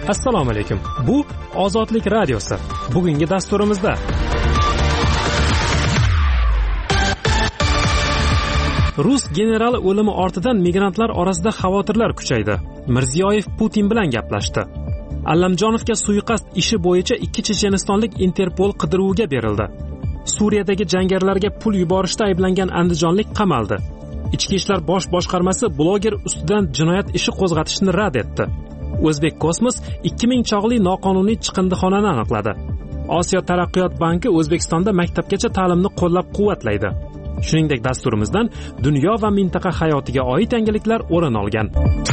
Assalomu alaykum. Bu Ozodlik radiosi. Bugungi dasturimizda Rus generali o'limi ortidan migrantlar orasida xavotirlar kuchaydi. Mirziyoyev Putin bilan gaplashdi. Allamjonovga suiqasd ishi bo'yicha 2 chechenistonlik Interpol qidiruviga berildi. Suriyadagi jangarilarga pul yuborishda ayblangan andijonlik qamaldi. Ichki ishlar bosh boshqarmasi bloger ustidan jinoyat ishi qo'zg'atishni rad etdi. O'zbek Kosmos 2000 chog'li noqonuniy chiqindixonani aniqladi. Osiyo taraqqiyot banki O'zbekistonda maktabgacha ta'limni qo'llab-quvvatlaydi. Shuningdek, dasturimizdan dunyo va mintaqa hayotiga oid yangiliklar o'rin olgan.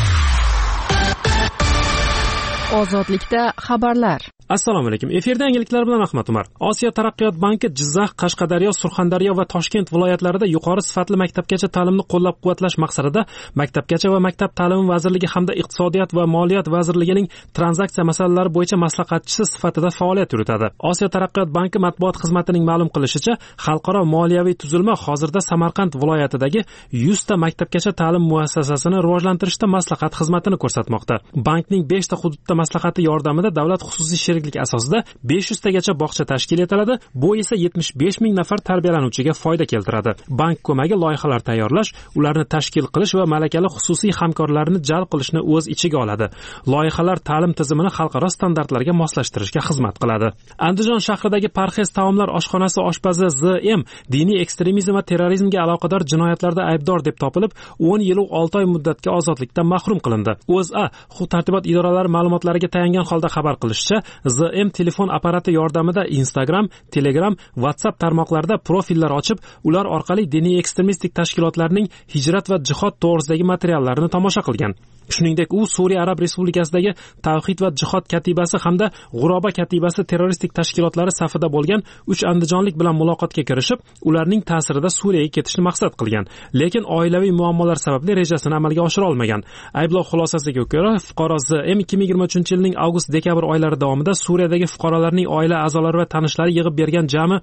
Ozodlikda xabarlar. Assalomu alaykum. Efirda yangiliklar bilan Ahmad Umar. Osiyo taraqqiyot banki Jizzax, Qashqadaryo, Surxondaryo va Toshkent viloyatlarida yuqori sifatli maktabgacha ta'limni qo'llab-quvvatlash maqsadida Maktabgacha va maktab ta'limi vazirligi hamda Iqtisodiyot va Moliyat vazirligining tranzaksiya masalalari bo'yicha maslahatchisi sifatida faoliyat yuritadi. Osiyo taraqqiyot banki matbuot xizmatining ma'lum qilishicha, xalqaro moliyaviy tuzilma hozirda Samarqand viloyatidagi 100 ta maktabgacha ta'lim muassasasini rivojlantirishda maslahat xizmatini ko'rsatmoqda. Bankning 5 ta hududda maslahati yordamida davlat xususiy sheriklik asosida 500 tagacha bog'cha tashkil etiladi. Bu esa 75 ming nafar tarbiyalanuvchiga foyda keltiradi. Bank ko'magi loyihalar tayyorlash, ularni tashkil qilish va malakali xususiy hamkorlarni jalb qilishni o'z ichiga oladi. Loyihalar ta'lim tizimini xalqaro standartlarga moslashtirishga xizmat qiladi. Andijon shahridagi Parhez taomlar oshxonasi oshpazi Z.M. diniy ekstremizm va terrorizmga aloqador jinoyatlarda aybdor deb topilib, 10 yil 6 oy muddatga ozodlikdan mahrum qilindi. O'zA huquq-tartibot idoralari ma'lumotlariga tayangan holda xabar qilishicha, ZM telefon apparati yordamida Instagram, Telegram, WhatsApp tarmoqlarida profillar ochib, ular orqali diniy ekstremistik tashkilotlarning hijrat va jihod to'g'risidagi materiallarini tomosha qilgan. Shuningdek, u Suriya Arab Respublikasidagi Tavhid va jihod katibasi hamda G'uroba katibasi terroristik tashkilotlari safida bo'lgan 3 andijonlik bilan muloqotga kirishib, ularning ta'sirida Suriyaga ketishni maqsad qilgan. Lekin oilaviy muammolar sababli rejasini amalga oshira olmagan. Ayblov xulosasiga ko'ra, fuqaro ZM 2023-yilning avgust-dekabr oylari davomida Suriyadagi fuqarolarning oila a'zolari va tanishlari yig'ib bergan jami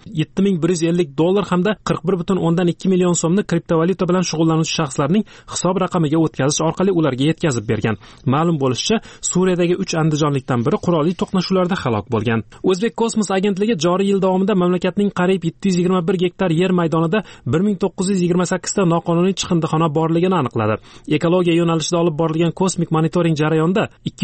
$7150 hamda 41.2 million so'mni kriptovalyuta bilan shug'ullanuvchi shaxslarning hisob raqamiga o'tkazish orqali ularga yetkazib bergan. Ma'lum bo'lishicha, Suriyadagi 3 andijonlikdan biri qurolli to'qnashuvlarda halok bo'lgan. O'zbek Kosmos agentligi joriy yil davomida mamlakatning qariyb 721 gektar yer maydonida 1928 ta noqonuniy chiqindixona borligini aniqladi. Ekologiya yo'nalishida olib borilgan kosmik monitoring jarayonida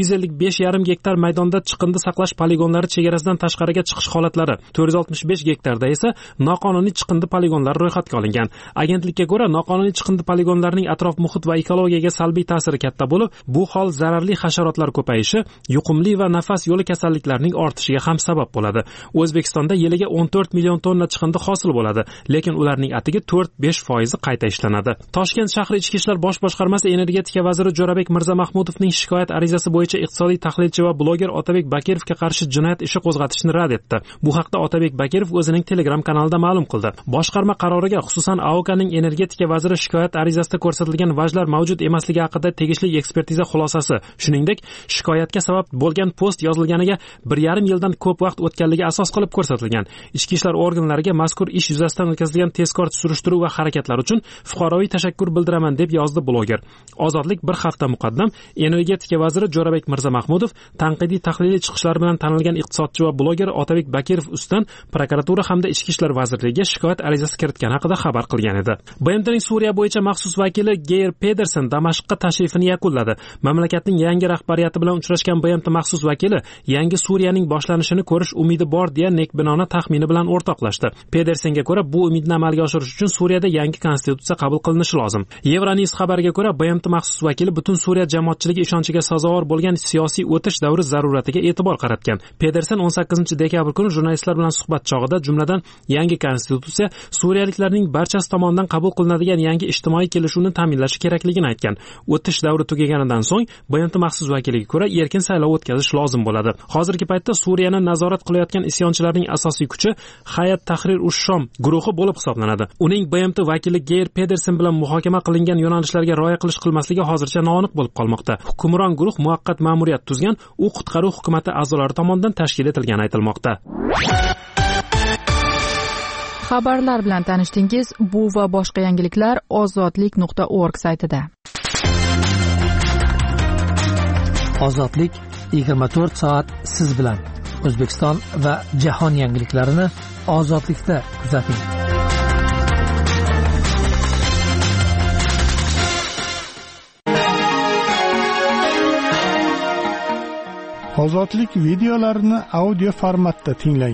255,5 gektar maydonda chiqindi saqlash poligonlari chegarasidan tashqariga chiqish holatlari, 465 gektarda esa noqonuniy chiqindi poligonlari ro'yxatga olingan. Agentlikka ko'ra, noqonuniy chiqindi poligonlarining atrof muhit va ekologiyaga salbiy ta'siri katta bo'lib, bu hol zararli hasharotlar ko'payishi, yuqumli va nafas yo'li kasalliklarining ortishiga ham sabab bo'ladi. O'zbekistonda yiliga 14 million tonna chiqindi hosil bo'ladi, lekin ularning atigi 4-5% qayta ishlanadi. Toshkent shahri Ichki ishlar bosh boshqarmasi energetika vaziri Jo'rabek Mirzamahmudovning shikoyat arizasi bo'yicha iqtisodiy tahlilchi va bloger Otabek Bakirovga qarshi jinoyat ishi qo'zg'atishni rad etdi. Bu haqda Otabek Bakirov o'zining Telegram kanalida ma'lum qildi. Boshqarma qaroriga xususan AOKning energetika vaziri shikoyat arizasida ko'rsatilgan vajlar mavjud emasligi haqida tegishli ekspertiza xulosasi, shuningdek, shikoyatga sabab bo'lgan post yozilganiga 1,5 yildan ko'p vaqt o'tganligi asos qilib ko'rsatilgan. Ichki ishlar organlariga mazkur ish yuzasidan o'tkazilgan tezkor surishtiruv va harakatlar uchun fuqaroviy tashakkur bildiraman deb yozdi bloger. Ozodlik bir hafta muqaddam energetika vaziri Jo'rabek Mirzamahmudov tanqidiy tahliliy chiqishlari bilan tanilgan iqtisodchi va bloger Otabek Bakirov ustidan prokuratura hamda Ichki ishlar vazirligiga shikoyat arizasi kiritgani haqida xabar qilgan edi. BMTning Suriya bo'yicha maxsus vakili Geir Pedersen Damashqqa tashrifini yakunladi. Mamlakatning yangi rahbariyati bilan uchrashgan BMT maxsus vakili yangi Suriyaning boshlanishini ko'rish umidi bor deya nekbinona taxmini bilan o'rtoqlashdi. Pedersenga ko'ra, bu umidni amalga oshirish uchun Suriyada yangi konstitutsiya qabul qilinishi lozim. Euronews xabariga ko'ra, BMT maxsus vakili butun Suriya jamoatchiligi ishonchiga sazovor bo'lgan siyosiy o'tish davri zaruratiga e'tibor qaratgan. Pedersen 18-dekabr kuni jurnalistlar bilan suhbat chog'ida, jumladan, yangi konstitutsiya suriyaliklarning barchasi tomonidan qabul qilinadigan yangi ijtimoiy kelishuvni ta'minlashi kerakligini aytgan. O'tish davri tugaganidan so'ng BMT maxsus vakiliga ko'ra erkin saylov o'tkazish lozim bo'ladi. Hozirgi paytda Suriyani nazorat qilayotgan isyonchilarning asosiy kuchi Hayat Tahrir ush-Shom guruhi bo'lib hisoblanadi. Uning BMT vakili Geir Pedersen bilan muhokama qilingan yo'nalishlarga rioya qilish-qilmasligi hozircha noaniq bo'lib qolmoqda. Hukmron guruh muvaqqat ma'muriyat tuzgan, u qutqaruv hukumatı a'zolari tomonidan tashkil etilgani aytilmoqda. Xabarlar bilan tanishdingiz. Bu va boshqa yangiliklar ozodlik.org saytida. Ozodlik 24 soat siz bilan. O'zbekiston va jahon yangiliklarini ozodlikda kuzating. Ozodlik videolarini audio formatda tinglang.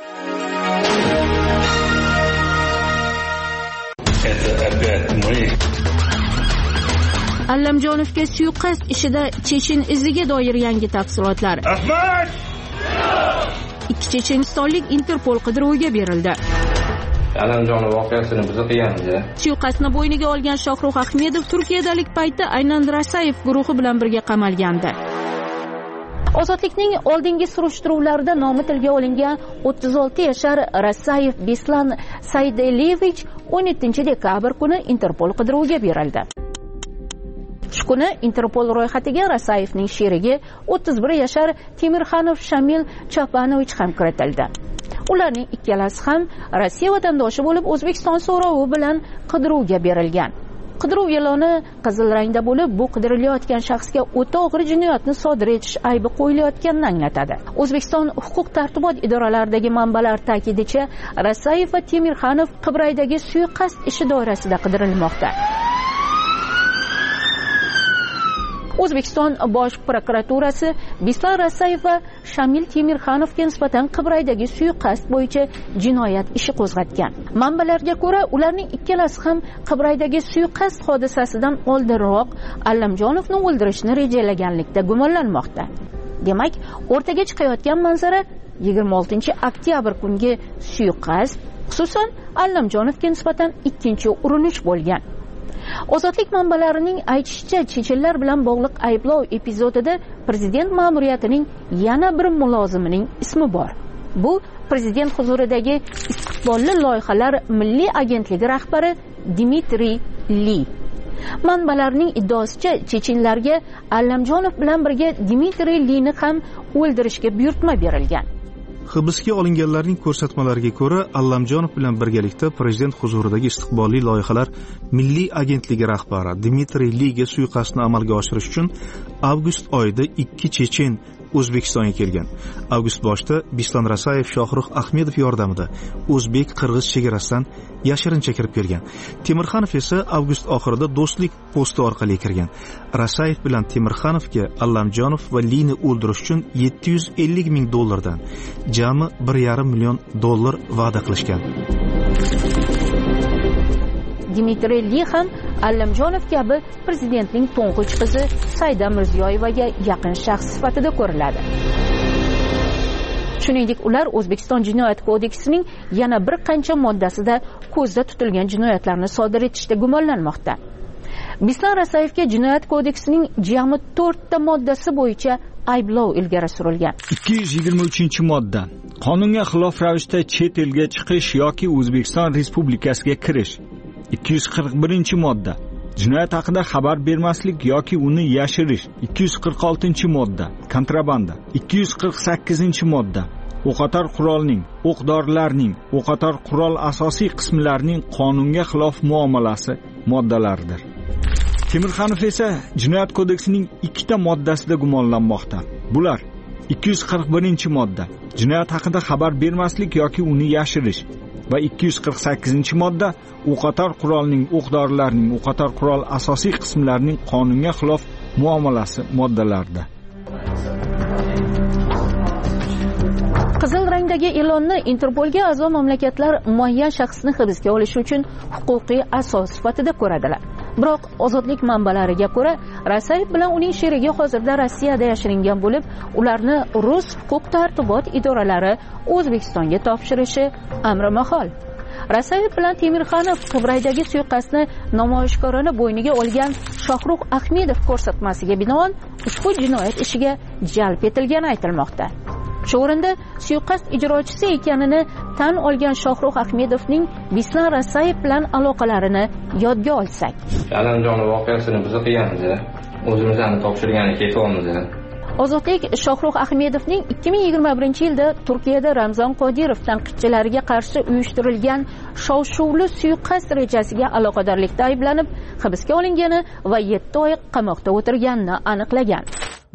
Allamjonovga suiqasd ishida Chechen iziga doir yangi tafsilotlar. Ahmad! Ikki chechenistonlik Interpol qidiruviga berildi. Allamjonov voqeasini biz qilganmiz. Suiqasdni bo'yniga olgan Shohrux Ahmedov Turkiyadalik paytda aynan Rasayev guruhi bilan birga qamalgandi. Ozodlikning oldingi surishtiruvlarida nomi tilga olingan 36 yashar Rasayev Beslan Saydelevich 17 dekabr kuni Interpol qidiruviga berildi. Shu kuni Interpol ro'yxatiga Rasayevning sherigi 31 yashar Temirxanov Shamil Chapanovich ham kiritildi. Ularning ikkalasi ham Rossiya vatandoshi bo'lib, O'zbekiston so'rovi bilan qidiruvga berilgan. Qidiruv e'loni qizil rangda bo'lib, bu qidirilayotgan shaxsga o'ta og'ir jinoyatni sodir etish aybi qo'yilayotganini anglatadi. O'zbekiston huquq-tartibot idoralaridagi manbalar ta'kidicha, Rasayev va Temirxanov Qibraydagi suiqasd ishi doirasida qidirilmoqda. O'zbekiston Bosh prokuraturasi Beslan Rasayev va Shamil Temirxanovga nisbatan Qibraydagi suiqasd bo'yicha jinoyat ishi qo'zg'atgan. Manbalarga ko'ra, ularning ikkalasi ham Qibraydagi suiqasd hodisasidan oldinroq Allamjonovni o'ldirishni rejalaganlikda gumonlanmoqda. Demak, o'rtaga chiqayotgan manzara 26-oktyabr kungi suiqasd, xususan Allamjonovga nisbatan ikkinchi urinish bo'lgan. Ozodlik manbalarining aytishicha, chechenlar bilan bog'liq ayblov epizodida prezident ma'muriyatining yana bir mulozimining ismi bor. Bu prezident huzuridagi istiqbolli loyihalar milliy agentligi rahbari Dmitriy Li. Manbalarning iddaosicha, chechenlarga Allamjonov bilan birga Dmitriy Lini ham o'ldirishga buyurtma berilgan. Hibsga olinganlarning ko'rsatmalariga ko'ra, Allamjonov bilan birgalikda prezident huzuridagi istiqbolli loyihalar milliy agentligi rahbari Dmitriy Liga suiqasdni amalga oshirish uchun avgust oyida 2 chechen O'zbekistonga kelgan. Avgust boshida Beslan Rasayev Shohrux Ahmedov yordamida o'zbek-qirg'iz chegarasidan yashirincha kirib kelgan. Temirxanov esa avgust oxirida do'stlik posti orqali kirgan. Rasayev bilan Temirxanovga Allamjonov va Lini o'ldirish uchun $750 ming dan jami $1,5 million va'da qilishgan. Dmitriy Li ham Allamjonov kabi prezidentning to'ng'ich qizi Saida Mirziyoyevaga yaqin shaxs sifatida ko'riladi. Shuningdek, ular O'zbekiston Jinoyat kodeksining yana bir qancha moddasida ko'zda tutilgan jinoyatlarni sodir etishda gumonlanmoqda. Beslan Rasayevga Jinoyat kodeksining jami 4 ta moddasi bo'yicha ayblov ilgari surilgan. 223-modda qonunga xilof ravishda chet elga chiqish yoki O'zbekiston Respublikasiga kirish. 241-modda jinoyat haqida xabar bermaslik yoki uni yashirish. 246-modda kontrabanda. 248-modda o'qotar qurolning, o'q-dorilarning, o'qotar qurol asosiy qismlarining qonunga xilof muomalasi moddalaridir. Temirxanov esa Jinoyat kodeksining 2 ta moddasida gumonlanmoqda. Bular 241-modda jinoyat haqida xabar bermaslik yoki uni yashirish va 248-modda o'qotar qurolning, o'q-dorilarning, o'qotar qurol asosiy qismlarining qonunga xilof muomalasi moddalarida. Qizil rangdagi e'lonni Interpolga a'zo mamlakatlar muayyan shaxsni hibsga olish uchun huquqiy asos sifatida ko'radilar. Biroq ozodlik manbalariga ko'ra, Rasayev bilan uning sherigi hozirda Rossiyada yashiringan bo'lib, ularni rus huquq-tartibot idoralari O'zbekistonga topshirishi amri mahol. Rasayev bilan Temirxanov Qibraydagi suiqasdni namoyishkorona bo'yniga olgan Shohrux Ahmedov ko'rsatmasiga binoan ushbu jinoyat ishiga jalb etilgani aytilmoqda. Shu o'rinda suiqasd ijrochisi ekanini tan olgan Shohrux Ahmedovning Beslan Rasayev bilan aloqalarini yodga olsak. Allamjonov voqeasini biz qilganmiz. O'zimizni topshirgani ketyapmiz. Ozodlik Shohrux Ahmedovning 2021-yilda Turkiyada Ramzan Qodirov tanqidchilariga qarshi uyushtirilgan shov-shuvli suiqasd rejasiga aloqadorlikda ayblanib hibsga olingani va 7 oy qamoqda o'tirganini aniqlagan.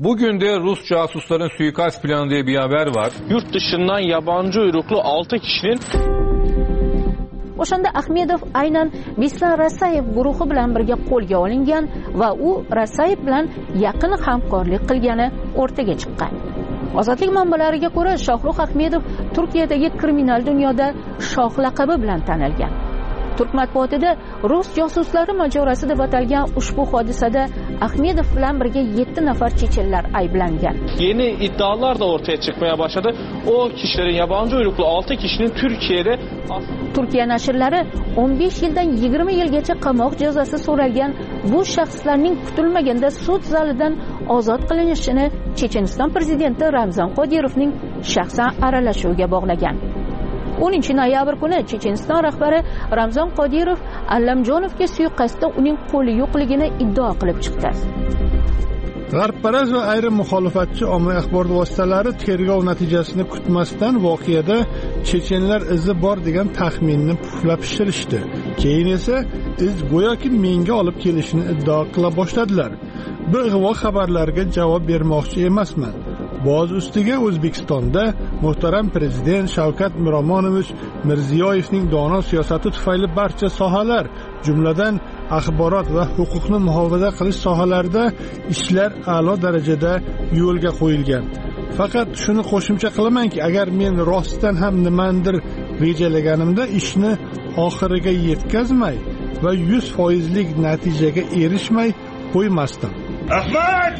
Bugün de Rus casusların suikast planı diye bir haber var. Yurt dışından yabancı uyruklu 6 kişinin O'shanda Ahmedov aynan Bislar Rasayev guruhi bilan birga qo'lga olingan va u Rasayev bilan yaqin hamkorlik qilgani o'rtaga chiqqan. Ozodlik manbalariga ko'ra, Shohrux Ahmedov Turkiyadagi kriminal dunyoda shoh laqabi bilan tanilgan. Turk matbuotida Rus josuslari mojarosi deb atalgan ushbu hodisada Ahmedov bilan birga 7 nafar chechenlar ayblangan. Yeni iddialar da ortaya çıkmaya başladı. O kişilerin yabancı uyruklu 6 kişinin Turkiya nashrlari 15 yildan 20 yilgacha qamoq jazosi so'ralgan bu shaxslarning kutilmaganda sud zalidan ozod qilinishini Checheniston prezidenti Ramzan Qodirovning shaxsan aralashuviga bog'lagan. 10 noyabr kuni Checheniston rahbari Ramzan Qodirov Allamjonovga suiqasdda uning qo'li yo'qligini iddao qilib chiqdi. G'arbparast va ayrim muxolifatchi ommaviy axborot vositalari tergov natijasini kutmasdan voqeada chechenlar izi bor degan taxminni puflab pishirishdi. Keyin esa iz go'yoki menga olib kelishini iddao qila boshladilar. Bu ig'vo xabarlarga javob bermoqchi emasman. Boz ustiga O'zbekistonda muhtaram prezident Shavkat Miromonovich Mirziyoyevning dono siyosati tufayli barcha sohalar, jumladan axborot va huquqni muhofaza qilish sohalarida ishlar a'lo darajada yo'lga qo'yilgan. Faqat shuni qo'shimcha qilamanki, agar men rostdan ham nimandir rejalaganimda ishni oxiriga yetkazmay va 100%lik natijaga erishmay qo'ymasdim. Ahmad!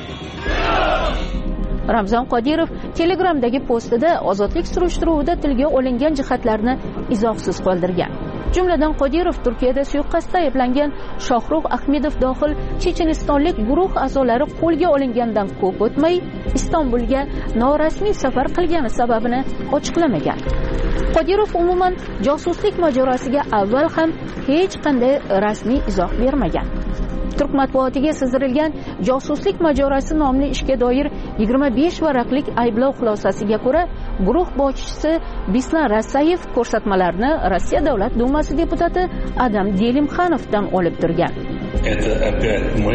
Ramzan Qodirov Telegramdagi postida ozodlik surishtiruvida tilga olingan jihatlarni izohsiz qoldirgan. Jumladan Qodirov Turkiyada suiqasdda ayblangan Shohrux Ahmedov dohil chechenistonlik guruh a'zolari qo'lga olingandan ko'p o'tmay Istanbulga norasmiy safar qilgani sababini ochiqlamagan. Qodirov umuman josuslik mojarosiga avval ham hech qanday rasmiy izoh bermagan. Turk matbuotiga sizdirilgan josuslik mojarosi nomli ishga doir 25 varaqlik ayblov xulosasiga ko'ra, guruh boshchisi Bislar Rasayev ko'rsatmalarni Rossiya Davlat Dumasi deputati Adam Delimxanovdan olib turgan. Это опять мы.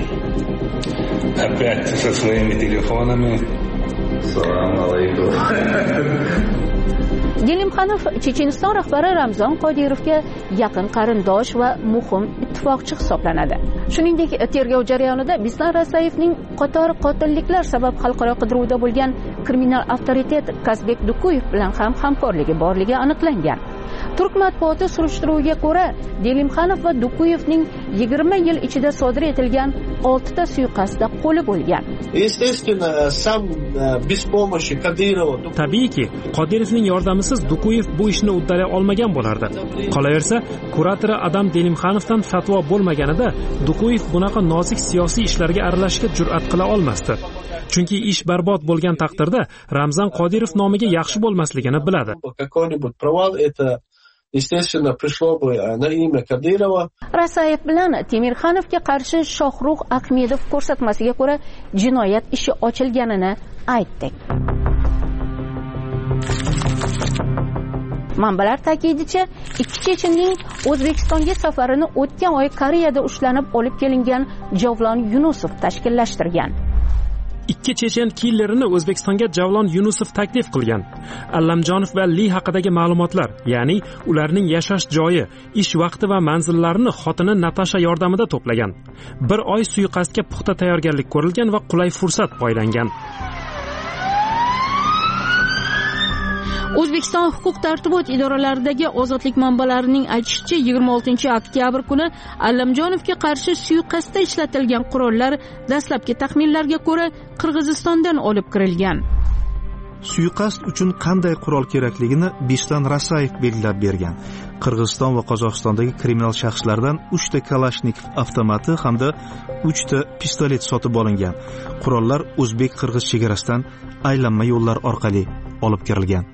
Опять со своими телефонами. Салам алейкум. Delimxanov Checheniston rahbari Ramzan Qodirovga yaqin qarindosh va muhim ittifoqchi hisoblanadi. Shuningdek, tergov jarayonida Bislar Rasayevning qator qotilliklar sabab xalqaro qidiruvda bo'lgan kriminal avtoritet Kazbek Dukuyev bilan ham hamkorligi borligi aniqlangan. Turk matbuoti surishtiruviga ko'ra, Delimxanov va Dukuyevning 20 yil ichida sodir etilgan 6 ta suiqasdda qo'li bo'lgan. Tabiiyki, Qodirovning yordamisiz Dukuyev bu ishni uddalay olmagan bo'lardi. Qolaversa, kuratori Adam Delimxanovdan fatvo bo'lmaganida Dukuyev bunaqa nozik siyosiy ishlarga aralashishga jur'at qila olmasdi. Chunki ish barbod bo'lgan taqdirda Ramzan Qodirov nomiga yaxshi bo'lmasligini biladi. Естественно, пришло бы на имя Кадырова. Rasayev bilan Temirxanovga qarshi Shohrux Ahmedov ko'rsatmasiga ko'ra jinoyat ishi ochilganini aytdik. Manbalar ta'kidicha, ikki chechenning O'zbekistonga safarini o'tgan oy Koreyada ushlanib olib kelingan Javlon Yunusov tashkillashtirgan. Ikki chechen killerini O'zbekistonga Javlon Yunusov taklif qilgan. Allamjonov va Li haqidagi ma'lumotlar, ya'ni ularning yashash joyi, ish vaqti va manzillarini xotini Natasha yordamida to'plagan. Bir oy suiqasdga puxta tayyorgarlik ko'rilgan va qulay fursat poylangan. O'zbekiston huquq-tartibot idoralaridagi ozodlik manbalarining aytishicha, 26-oktyabr kuni Allamjonovga qarshi suiqasdda ishlatilgan qurollar dastlabki taxminlarga ko'ra Qirg'izistondan olib kirilgan. Suiqasd uchun qanday qurol kerakligini Bislar Rasayev belgilab bergan. Qirg'iziston va Qozog'istondagi kriminal shaxslardan 3 ta Kalashnikov avtomati hamda 3 ta pistolet sotib olingan. Qurollar o'zbek-qirg'iz chegarasidan aylanma yo'llar orqali olib kirilgan.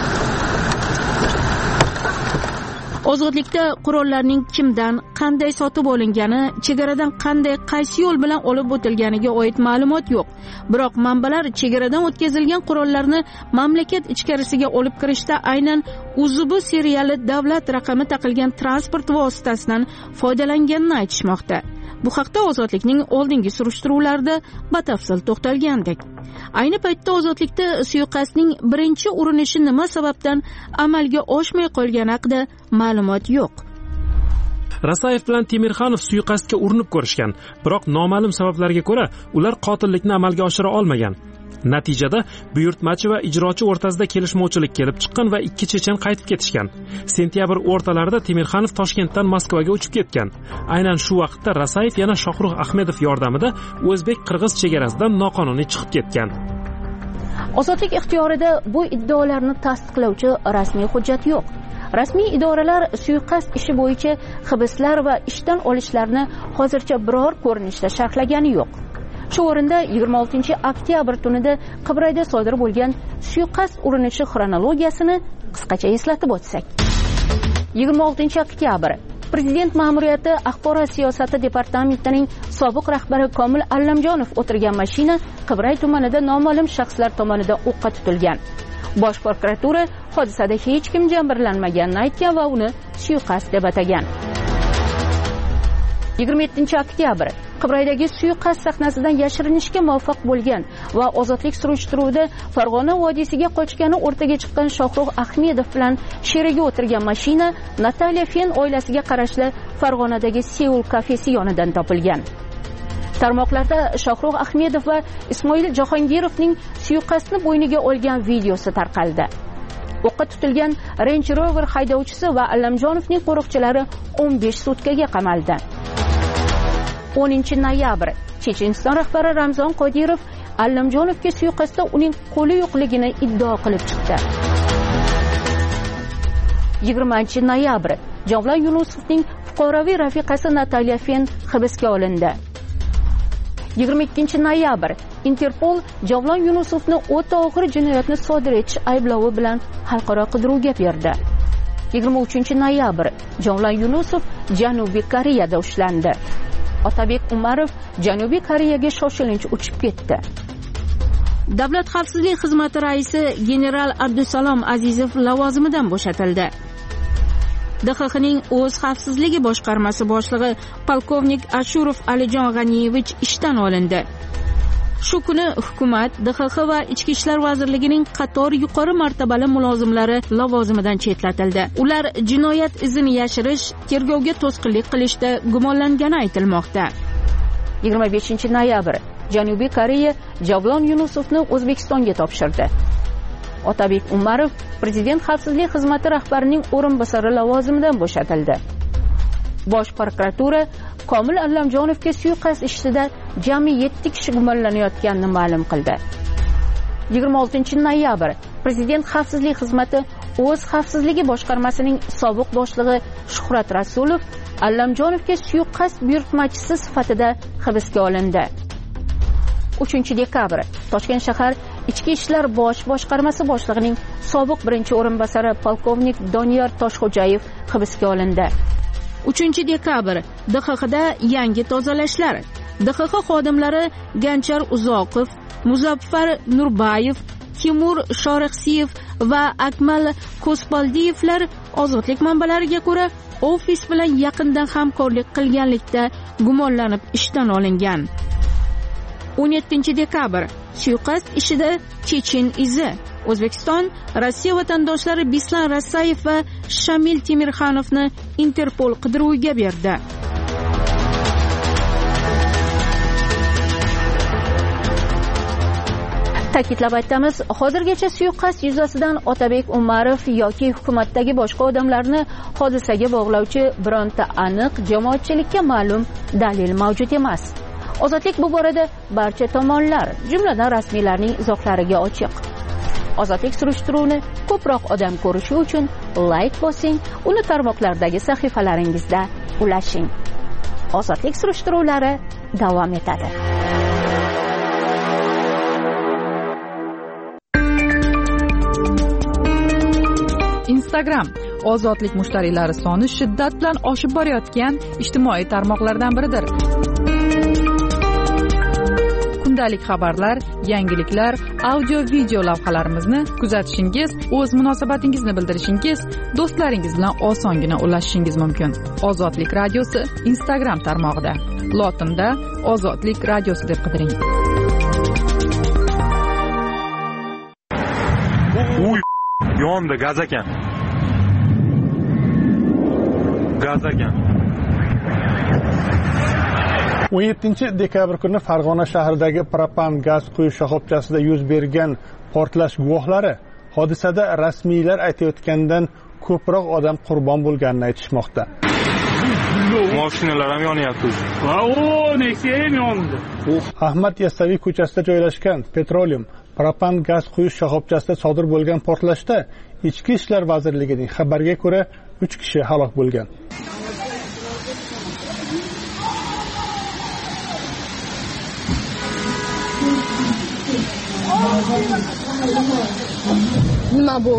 Ozodlikda qurollarning kimdan, qanday sotib olingani, chegaradan qanday, qaysi yo'l bilan olib o'tilganiga oid ma'lumot yo'q. Biroq manbalar chegaradan o'tkazilgan qurollarni mamlakat ichkarisiga olib kirishda aynan UZB seriyali davlat raqami taqilgan transport vositasidan foydalanganini aytishmoqda. Bu haqda ozodlikning oldingi surishtiruvlarida batafsil to'xtalgandik. Ayni paytda ozodlikda suiqasdning birinchi urinishi nima sababdan amalga oshmay qolgani haqida ma'lumot yo'q. Rasayev bilan Temirxanov suiqasdga urinib ko'rishgan, biroq noma'lum sabablarga ko'ra ular qotillikni amalga oshira olmagan. Natijada buyurtmachi va ijrochi o'rtasida kelishmovchilik kelib chiqqan va ikki chechen qaytib ketishgan. Sentyabr o'rtalarida Temirxanov Toshkentdan Moskvaga uchib ketgan. Aynan shu vaqtda Rasayev yana Shohrux Ahmedov yordamida o'zbek-qirg'iz chegarasidan noqonuniy chiqib ketgan. Ozodlik ixtiyorida bu iddaolarni tasdiqlovchi rasmiy hujjat yo'q. Rasmiy idoralar suiqasd ishi bo'yicha hibslar va ishdan olishlarni hozircha biror ko'rinishda sharhlagani yo'q. Shu o'rinda 26 oktyabr tunida Qibrayda sodir bo'lgan suiqasd urinishi xronologiyasini qisqacha eslatib o'tsak. 26 oktyabr Prezident ma'muriyati axborot siyosati departamentining sobiq rahbari Komil Allamjonov o'tirgan mashina Qibray tumanida noma'lum shaxslar tomonidan o'qqa tutilgan. Bosh prokuratura hodisada hech kim jabrlanmaganini aytgan va uni suiqasd deb atagan. 27 oktyabr Qibraydagi suiqasd sahnasidan yashirinishga muvaffaq bo'lgan va ozodlik surishtiruvida Farg'ona vodiysiga qochgani o'rtaga chiqqan Shohrux Ahmedov bilan sherigi o'tirgan mashina Nataliya Fen oilasiga qarashli Farg'onadagi Seul kafesi yonidan topilgan. Tarmoqlarda Shohrux Ahmedov va Ismoil Jahongirovning suiqasdni bo'yniga olgan videosi tarqaldi. O'qqa tutilgan Range Rover haydovchisi va Allamjonovning qo'riqchilari 15 sutkaga qamaldi. 10 noyabr Checheniston rahbari Ramzon Qodirov Allamjonovga suiqasdda uning qo'li yo'qligini iddao qilib chiqdi. 20 noyabr Javlon Yunusovning fuqaroviy rafiqasi Nataliya Fen hibsga olindi. 22 noyabr Interpol Javlon Yunusovni o'ta og'ir jinoyatni sodir etish ayblovi bilan xalqaro qidiruvga berdi. 23 noyabr Javlon Yunusov Janubiy Koreyada ushlandi. Otabek Umarov Janubiy Koreyaga shoshilinch uchib ketdi. Davlat xavfsizlik xizmati raisi general Abdusalom Azizov lavozimidan bo'shatildi. DXXning o'z xavfsizligi boshqarmasi boshlig'i polkovnik Ashurov Alijon G'aniyevich ishdan olindi. Shu kuni hukumat, DXX va Ichki ishlar vazirligining qator yuqori martabali mulozimlari lavozimidan chetlatildi. Ular jinoyat izini yashirish, tergovga to'sqinlik qilishda gumonlangani aytilmoqda. 25 noyabr Janubiy Koreya Javlon Yunusovni O'zbekistonga topshirdi. Otabek Umarov Prezident xavfsizlik xizmati rahbarining o'rinbosari lavozimidan bo'shatildi. Bosh prokuratura Komil Allamjonovga suiqasd ishida jami 7 kishi gumonlanayotganini ma'lum qildi. 26 noyabr Prezident xavfsizlik xizmati o'z xavfsizligi boshqarmasining sobiq boshlig'i Shuhrat Rasulov Allamjonovga suiqasd buyurtmachisi sifatida hibsga olindi. 3 dekabr Toshkent shahar Ichki ishlar bosh boshqarmasi boshlig'ining sobiq birinchi o'rinbosari polkovnik Doniyor Toshxo'jayev hibsga olindi. 3 dekabr DXXda yangi tozalashlar. DXX xodimlari Ganchar Uzoqov, Muzaffar Nurbayev, Timur Shorixsiyev va Akmal Ko'spaldiyevlar ozodlik manbalariga ko'ra ofis bilan yaqindan hamkorlik qilganlikda gumonlanib ishdan olingan. 17 dekabr suiqasd ishida Chechen izi. O'zbekiston Rossiya vatandoshlari Bislan Rasayev va Shamil Temirxanovni Interpol qidiruviga berdi. Ta'kidlab aytamiz, hozirgacha suiqasd yuzasidan Otabek Umarov yoki hukumatdagi boshqa odamlarni hodisaga bog'lovchi bironta aniq jamoatchilikka ma'lum dalil mavjud emas. Ozodlik bu borada barcha tomonlar, jumladan rasmiylarning izohlariga ochiq. Ozodlik surishtiruvini ko'proq odam ko'rishi uchun like bosing, uni tarmoqlardagi sahifalaringizda ulashing. Ozodlik surishtiruvlari davom etadi. Instagram ozodlik mushtariylari soni shiddat bilan oshib borayotgan ijtimoiy tarmoqlardan biridir. Kundalik xabarlar, yangiliklar, audio-video lavhalarimizni kuzatishingiz, o'z munosabatingizni bildirishingiz, do'stlaringiz bilan osongina ulashishingiz mumkin. Ozodlik radiosi Instagram tarmog'ida. lotinda ozodlik radiosi deb qidiring. Uy, yonda gaz ekan. Gaz ekan. 17 dekabr kuni Farg'ona shahridagi propan gaz quyish shoxobchasida yuz bergan portlash guvohlari hodisada rasmiylar aytayotgandan ko'proq odam qurbon bo'lganini aytishmoqda. Mashinalar ham yonyapti. Nexia ham yondi. Ahmad Yasaviy ko'chasida joylashgan Petroleum propan gaz quyish shoxobchasida sodir bo'lgan portlashda Ichki ishlar vazirligining xabariga ko'ra 3 kishi halok bo'lgan. Nima bu?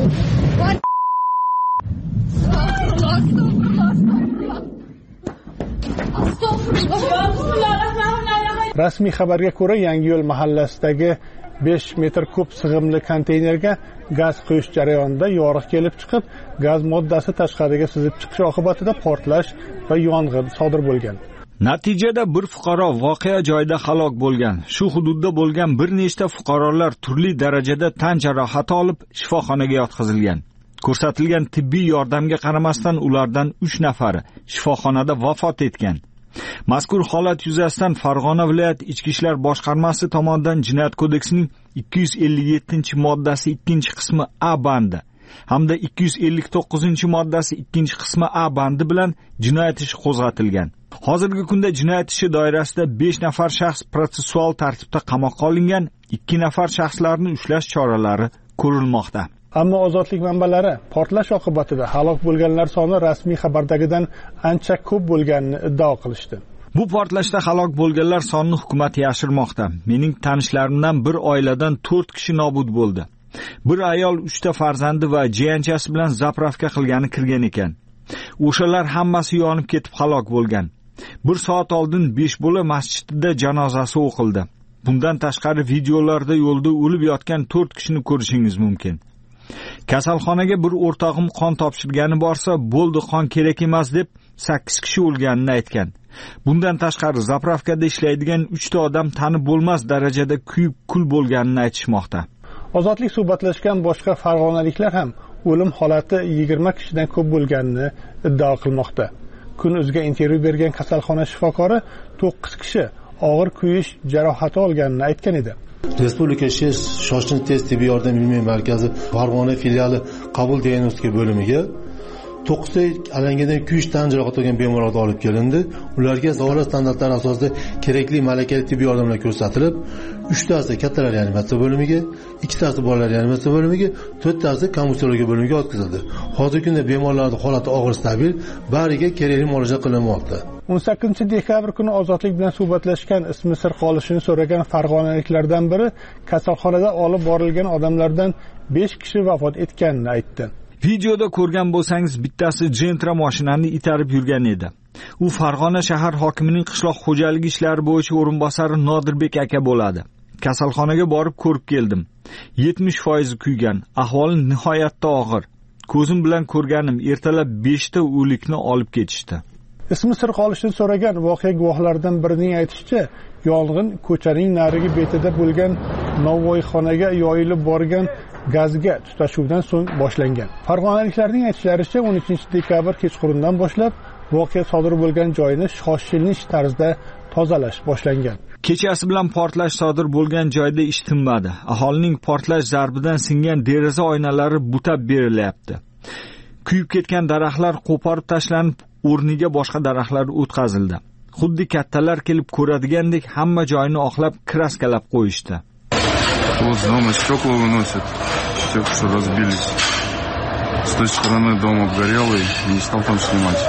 Rasmiy xabarga ko'ra Yangiyo'l mahallasidagi 5 metr kub sig'imli konteynerga gaz quyish jarayonida yoriq kelib chiqib, gaz moddasi tashqariga sizib chiqishi oqibatida portlash va yong'in sodir bo'lgan. Natijada bir fuqaro voqea joyida halok bo'lgan. Shu hududda bo'lgan bir nechta fuqarolar turli darajada tan jarohati olib shifoxonaga yotqizilgan. Ko'rsatilgan tibbiy yordamga qaramasdan ulardan 3 nafari shifoxonada vafot etgan. Mazkur holat yuzasidan Farg'ona viloyat Ichki ishlar boshqarmasi tomonidan Jinoyat kodeksining 257-moddasi 2-qismi A bandi hamda 259-moddasi 2-qismi A bandi bilan jinoyat ishi qo'zg'atilgan. Hozirgi kunda jinoyat ishi doirasida 5 nafar shaxs protsessual tartibda qamoqqa olingan, 2 nafar shaxslarni ushlash choralari ko'rilmoqda. Ammo ozodlik manbalari portlash oqibatida halok bo'lganlar soni rasmiy xabardagidan ancha ko'p bo'lganini iddao qilishdi. Bu portlashda halok bo'lganlar sonini hukumat yashirmoqda. Mening tanishlarimdan bir oiladan 4 kishi nobud bo'ldi. Bir ayol 3 ta farzandi va jiyanchasi bilan zapravka qilgani kirgan ekan. O'shalar hammasi yonib ketib halok bo'lgan. 1 soat oldin 5 bola masjidida janozasi o'qildi. Bundan tashqari videolarda yo'lda o'lib yotgan 4 kishini ko'rishingiz mumkin. Kasalxonaga bir o'rtog'im qon topshirgani borsa, bo'ldi qon kerak emas deb 8 kishi o'lganini aytgan. Bundan tashqari zapravkada ishlaydigan 3 ta odam tanib bo'lmas darajada kuyib kul bo'lganini aytishmoqda. Ozodlik suhbatlashgan boshqa farg'onaliklar ham o'lim holati 20 kishidan ko'p bo'lganini iddao qilmoqda. Kun.uzga intervyu bergan kasalxona shifokori 9 kishi og'ir kuyish jarohati olganini aytgan edi. Respublika shoshilinch tez tibbiy yordam ilmiy markazi Farg'ona filiali qabul diagnostika bo'limiga 9 ta alangadan kuyish tan jarohati olgan bemorlar olib kelindi. Ularga davlat standartlari asosida kerakli malakali tibbiy yordamlar ko'rsatilib, 3 tasi kattalar reanimatsiya bo'limiga, 2 tasi bolalar reanimatsiya bo'limiga, 4 tasi konvulsiyologiya bo'limiga o'tkazildi. Hozirgi kunda bemorlarning holati og'ir stabil, bariga kerakli muolaja qilinmoqda. 18 dekabr kuni ozodlik bilan suhbatlashgan ismi sir qolishini so'ragan farg'onaliklardan biri kasalxonada olib borilgan odamlardan 5 kishi vafot etganini aytdi. Videoda ko'rgan bo'lsangiz, bittasi Gentra mashinani itarib yurgan edi. U Farg'ona shahar hokimining qishloq xo'jaligi ishlari bo'yicha o'rinbosari Nodirbek aka bo'ladi. Kasalxonaga borib ko'rib keldim. 70% kuygan, ahvoli nihoyatda og'ir. Ko'zim bilan ko'rganim, ertalab 5 ta o'likni olib ketishdi. Ismi sir qolishini so'ragan voqea guvohlaridan birining aytishicha, yong'in ko'chaning narigi betida bo'lgan novvoyxonaga yoyilib borgan gazga tutashuvdan so'ng boshlangan. Farg'onaliklarning aytishlaricha 13 dekabr kechqurundan boshlab voqea sodir bo'lgan joyni shoshilinch tarzda tozalash boshlangan. Kechasi bilan portlash sodir bo'lgan joyda ish tinmadi. Aholining portlash zarbidan singan deraza oynalari butab berilyapti. Kuyib ketgan daraxtlar qo'porib tashlanib, o'rniga boshqa daraxtlar o'tkazildi. Xuddi kattalar kelib ko'radigandek hamma joyni oqlab kraskalab qo'yishdi. Вот дома стекла выносят, все, что разбились. С той стороны дом обгорелый, не стал там снимать.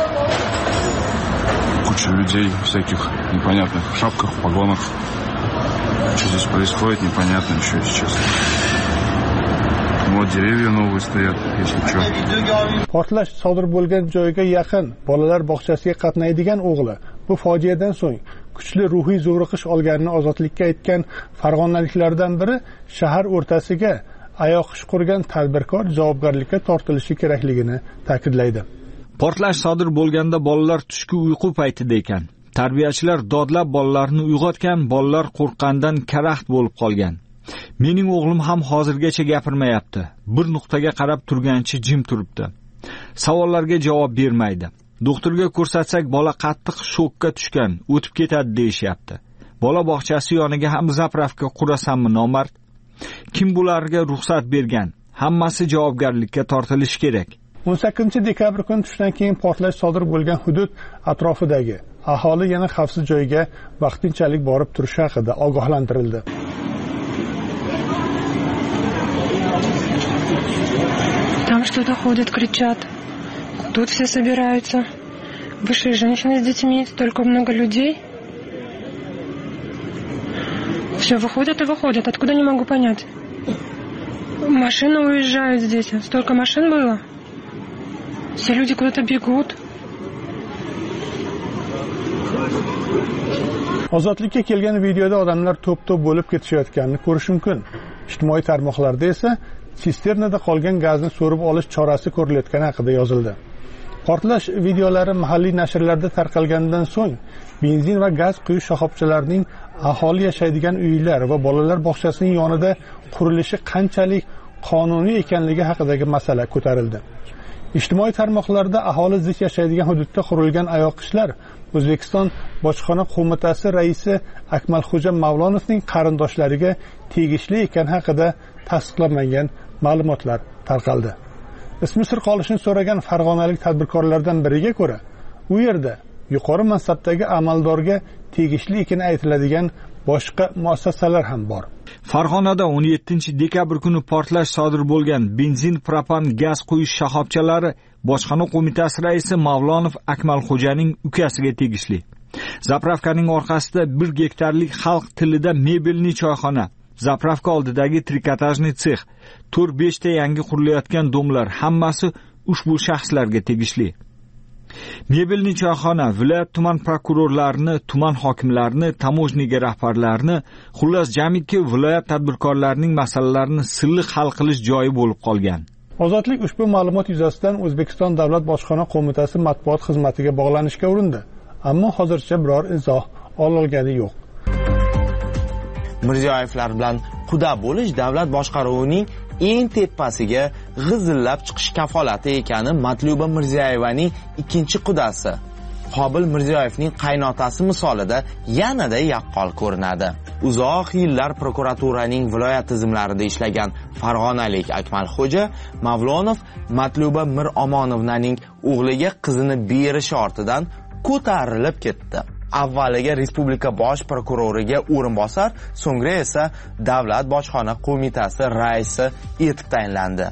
Куча людей всяких непонятных в шапках, в погонах. Что здесь происходит, непонятно еще, если честно. Вот деревья новые стоят, если что. Portlash sodir bo'lgan joyga yaqin bolalar bog'chasiga qatnaydigan o'g'li bu fojiadan so'ng kuchli ruhiy zo'riqish olganini ozodlikka aytgan farg'onaliklardan biri shahar o'rtasiga ayoq ish qurgan tadbirkor javobgarlikka tortilishi kerakligini ta'kidlaydi. Portlash sodir bo'lganda bolalar tushki uyqu paytida ekan. Tarbiyachilar dodlab bolalarni uyg'otgan, bolalar qo'rqqandan karaxt bo'lib qolgan. Mening o'g'lim ham hozirgacha gapirmayapti. Bir nuqtaga qarab turgancha jim turibdi. Savollarga javob bermaydi. Doktorga ko'rsatsak, bola qattiq shokka tushgan, o'tib ketadi deyishyapti. Bola bog'chasi yoniga ham zapravka qurasanmi nomard? Kim bularga ruxsat bergan? Hammasi javobgarlikka tortilishi kerak. 18-dekabr kuni tushdan keyin portlash sodir bo'lgan hudud atrofidagi aholi yana xavfsiz joyga vaqtinchalik borib turishi haqida ogohlantirildi. Там что-то ходят, кричат. Тут все собираются. Вышли женщины с детьми, столько много людей. Все выходят и выходят. Откуда, не могу понять. Машины уезжают здесь. Столько машин было. Все люди куда-то бегут. Ozodlikka kelgan videoda odamlar to'p-to'p bo'lib ketishayotganini ko'rish mumkin. Ijtimoiy tarmoqlarda esa sisternada qolgan gazni so'rib olish chorasi ko'rilayotgani haqida yozildi. Portlash videolari mahalliy nashrlarda tarqalgandan so'ng benzin va gaz quyish shoxobchalarining aholi yashaydigan uylar va bolalar bog'chasining yonida qurilishi qanchalik qonuniy ekanligi haqidagi masala ko'tarildi. Ijtimoiy tarmoqlarda aholi zich yashaydigan hududda qurilgan oyoqishlar O'zbekiston Bojxona qo'mitasi raisi Akmalxo'ja Mavlonovning qarindoshlariga tegishli ekani haqida tasdiqlanmagan ma'lumotlar tarqaldi. Ismi sir qolishini so'ragan farg'onalik tadbirkorlardan biriga ko'ra, u yerda yuqori mansabdagi amaldorga tegishli ekani aytiladigan boshqa muassasalar ham bor. Farg'onada 17-dekabr kuni portlash sodir bo'lgan benzin, propan, gaz quyish shoxobchalari Bojxona qo'mitasi raisi Mavlonov Akmalxo'janing ukasiga tegishli. Zapravkaning orqasida 1 gektarlik xalq tilida mebelni choyxona, zapravka oldidagi trikotajniy sex, 4-5 ta yangi qurilayotgan domlar hammasi ushbu shaxslarga tegishli. Mebelni choyxona viloyat tuman prokurorlarini, tuman hokimlarini, tamojniga rahbarlarini, xullas jamiki viloyat tadbirkorlarining masalalarini silliq hal qilish joyi bo'lib qolgan. Ozodlik ushbu ma'lumot yuzasidan O'zbekiston Davlat Bojxona qo'mitasi matbuot xizmatiga bog'lanishga urindi, ammo hozircha biror izoh ololgani yo'q. Mirziyoyevlar bilan quda bo'lish davlat boshqaruvining eng tepasiga g'izillab chiqish kafolati ekani Matluba Mirziyoyevaning ikkinchi qudasi Qobil Mirziyoyevning qaynotasi misolida yanada yaqqol ko'rinadi. Uzoq yillar prokuraturaning viloyat tizimlarida ishlagan farg'onalik Akmalxo'ja Mavlonov Matluba Mir Omonovnaning o'g'liga qizini berishi ortidan ko'tarilib ketdi. Avvaliga respublika bosh prokuroriga o'rinbosar, so'ngra esa Davlat bojxona qo'mitasi raisi etib tayinlandi.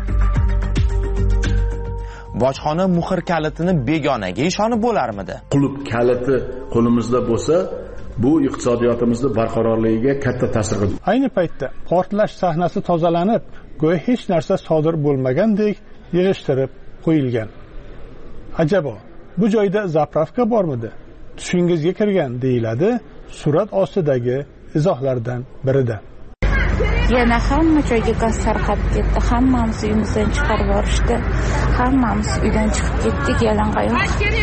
Bojxona muhr kalitini begonaga ishonib bo'larmidi? Qulub kaliti qo'limizda bo'lsa, bu iqtisodiyotimizni barqarorligiga katta ta'sir qiladi. Ayni paytda portlash sahnasi tozalanib, go'yo hech narsa sodir bo'lmagandek yig'ishtirib qo'yilgan. Ajabo, bu joyda zapravka bormidi? Tushingizga kirgan deyiladi surat ostidagi izohlardan birida. Yana hamma joyga gaz tarqalib ketdi. Hammamiz uyimizdan chiqarib yuborishdi. Hammamiz uydan chiqib ketdik yalangoyoq.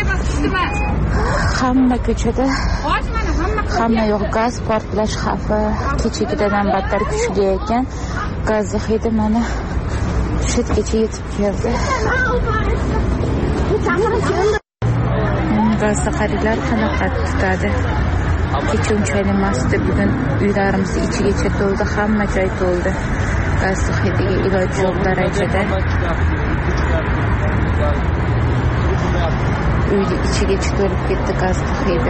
Hamma ko'chada, hamma yo'q gaz portlash xavfi kechagidan battar kuchli ekan. Gaz hidi mana shugacha yetib keldi. Gazda xaridlar qanaqa tutadi? Kecha unchalik emasdi, bugun uylarimiz ichigacha to'ldi, hamma joy to'ldi. Gaz hidiga iloji yo'q darajada. Uyni ichigacha to'lib ketdi gaz hidi.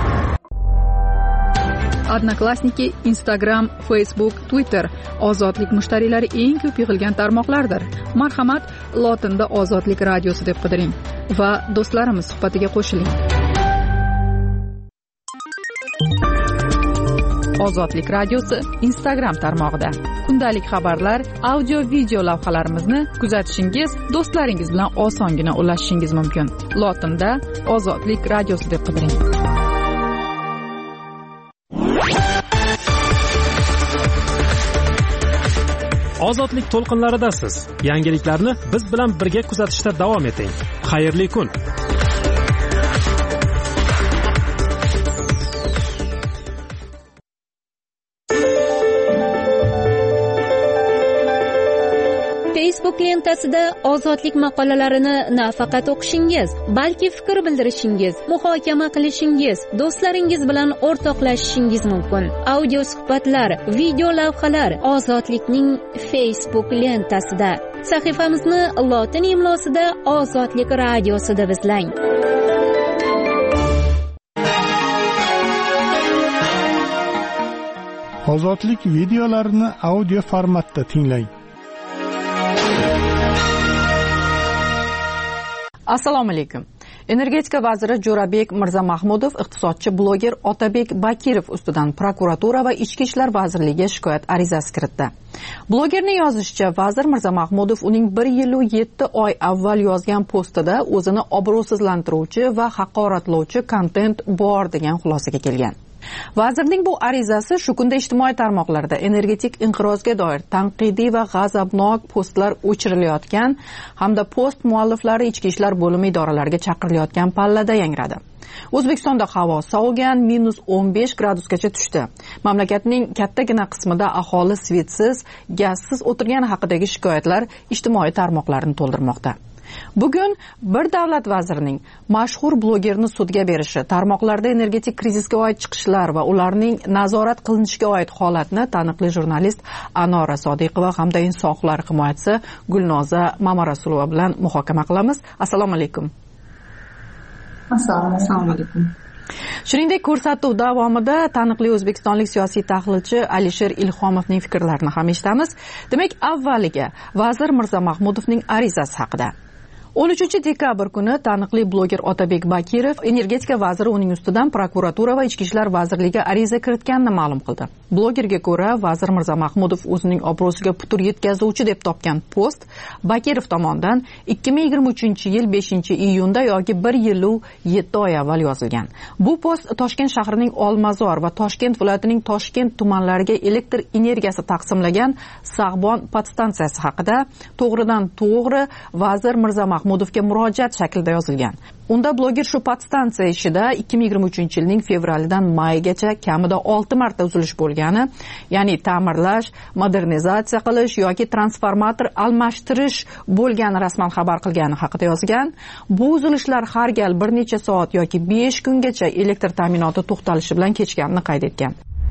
Odnoklassniki, Instagram, Facebook, Twitter ozodlik mushtariylari eng ko'p yig'ilgan tarmoqlardir. Marhamat, lotinda Ozodlik radiosi deb qidiring va do'stlarimiz suhbatiga qo'shiling. Ozodlik radiosi Instagram tarmog'ida kundalik xabarlar, audio, video lavhalarimizni kuzatishingiz, do'stlaringiz bilan osongina ulashishingiz mumkin. Lotinda Ozodlik radiosi deb qidiring. Ozodlik to'lqinlaridasiz. Yangiliklarni biz bilan birga kuzatishda davom eting. Xayrli kun. Facebook lentasida ozodlik maqolalarini nafaqat o'qishingiz, balki fikr bildirishingiz, muhokama qilishingiz, do'stlaringiz bilan o'rtoqlashishingiz mumkin. Audio suhbatlar, video lavhalar ozodlikning Facebook lentasida. Sahifamizni lotin imlosida Ozodlik radiosi deb izlang. Ozodlik videolarini audio formatda tinglang. Assalomu alaykum. Energetika vaziri Jo'rabek Mirzamahmudov iqtisodchi bloger Otabek Bakirov ustidan prokuratura va Ichki ishlar vazirligiga shikoyat arizasi kiritdi. Blogerning yozishicha, vazir Mirzamahmudov uning 1 yil 7 oy avval yozgan postida o'zini obro'sizlantiruvchi va haqoratlovchi kontent bor degan xulosaga kelgan. Vazirning bu arizasi shu kunda ijtimoiy tarmoqlarda energetik inqirozga doir tanqidiy va g'azabnok postlar o'chirilayotgan hamda post mualliflari ichki ishlar bo'limi idoralariga chaqirilayotgan pallada yangradi. O'zbekistonda havo sovigan -15 gradusgacha tushdi. Mamlakatning kattagina qismida aholi svetsiz, gazsiz o'tirgani haqidagi shikoyatlar ijtimoiy tarmoqlarni to'ldirmoqda. Bugun bir davlat vazirining mashhur blogerni sudga berishi, tarmoqlarda energetik krizisga oid chiqishlar va ularning nazorat qilinishiga oid holatni taniqli jurnalist Anora Sodiqova hamda inson huquqlari himoyachisi Gulnoza Mamarasulova bilan muhokama qilamiz. Assalomu alaykum. Assalomu alaykum. Shuningdek, ko'rsatuv davomida taniqli o'zbekistonlik siyosiy tahlilchi Alisher Ilhomovning fikrlarini ham eshitamiz. Demak, avvaliga vazir Mirzamahmudovning arizasi haqida. 13 dekabr kuni taniqli bloger Otabek Bakirov energetika vaziri uning ustidan prokuratura va Ichki ishlar vazirligiga ariza kiritganini ma'lum qildi. Blogerga ko'ra, vazir Mirzamahmudov o'zining obro'siga putur yetkazuvchi deb topgan post Bakirov tomonidan 2023-yil 5-iyunda yoki 1 yil 7 oy avval yozilgan. Bu post Toshkent shahrining Olmazor va Toshkent viloyatining Toshkent tumanlariga elektr energiyasi taqsimlagan Sag'bon podstansiyasi haqida to'g'ridan to'g'ri vazir Mirzamahmudovga murojaat shaklida yozilgan. Unda bloger shu podstansiya ishida 2023-yilning fevralidan maygacha kamida 6 marta uzilish bo'lgani, ya'ni ta'mirlash, modernizatsiya qilish yoki transformator almashtirish bo'lgani rasman xabar qilgani haqida yozgan. Bu uzilishlar har gal bir necha soat yoki 5 kungacha elektr ta'minoti to'xtalishi bilan kechganini qayd etgan.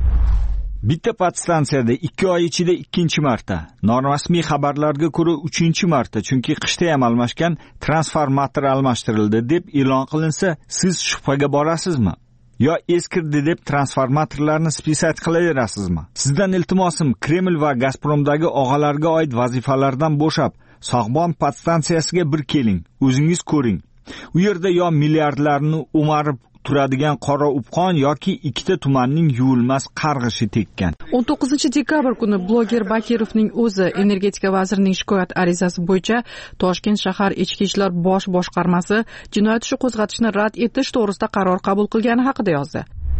Bitta podstansiyada 2 oy ichida 2-chi marta, norasmiy xabarlarga ko'ra 3-chi marta, chunki qishda ham almashgan transformator almashtirildi deb e'lon qilinsa, siz shubhaga borasizmi? Yo eskirdi deb transformatorlarni spisat qilaverasizmi? Sizdan iltimosim, Kreml va Gazpromdagi og'alarga oid vazifalardan bo'shab, Sag'bon podstansiyasiga bir keling, o'zingiz ko'ring. U yerda yo milliardlarni o'marib turadigan qora upqon yoki ikkita tumanning yuvilmas qarg'ishi tekkan. 19 dekabr kuni bloger Bakirovning o'zi energetika vazirining shikoyat arizasi bo'yicha Toshkent shahar ichki ishlar bosh boshqarmasi jinoyat ishi qo'zg'atishni rad etish to'g'risida qaror qabul qilgani haqida yozdi.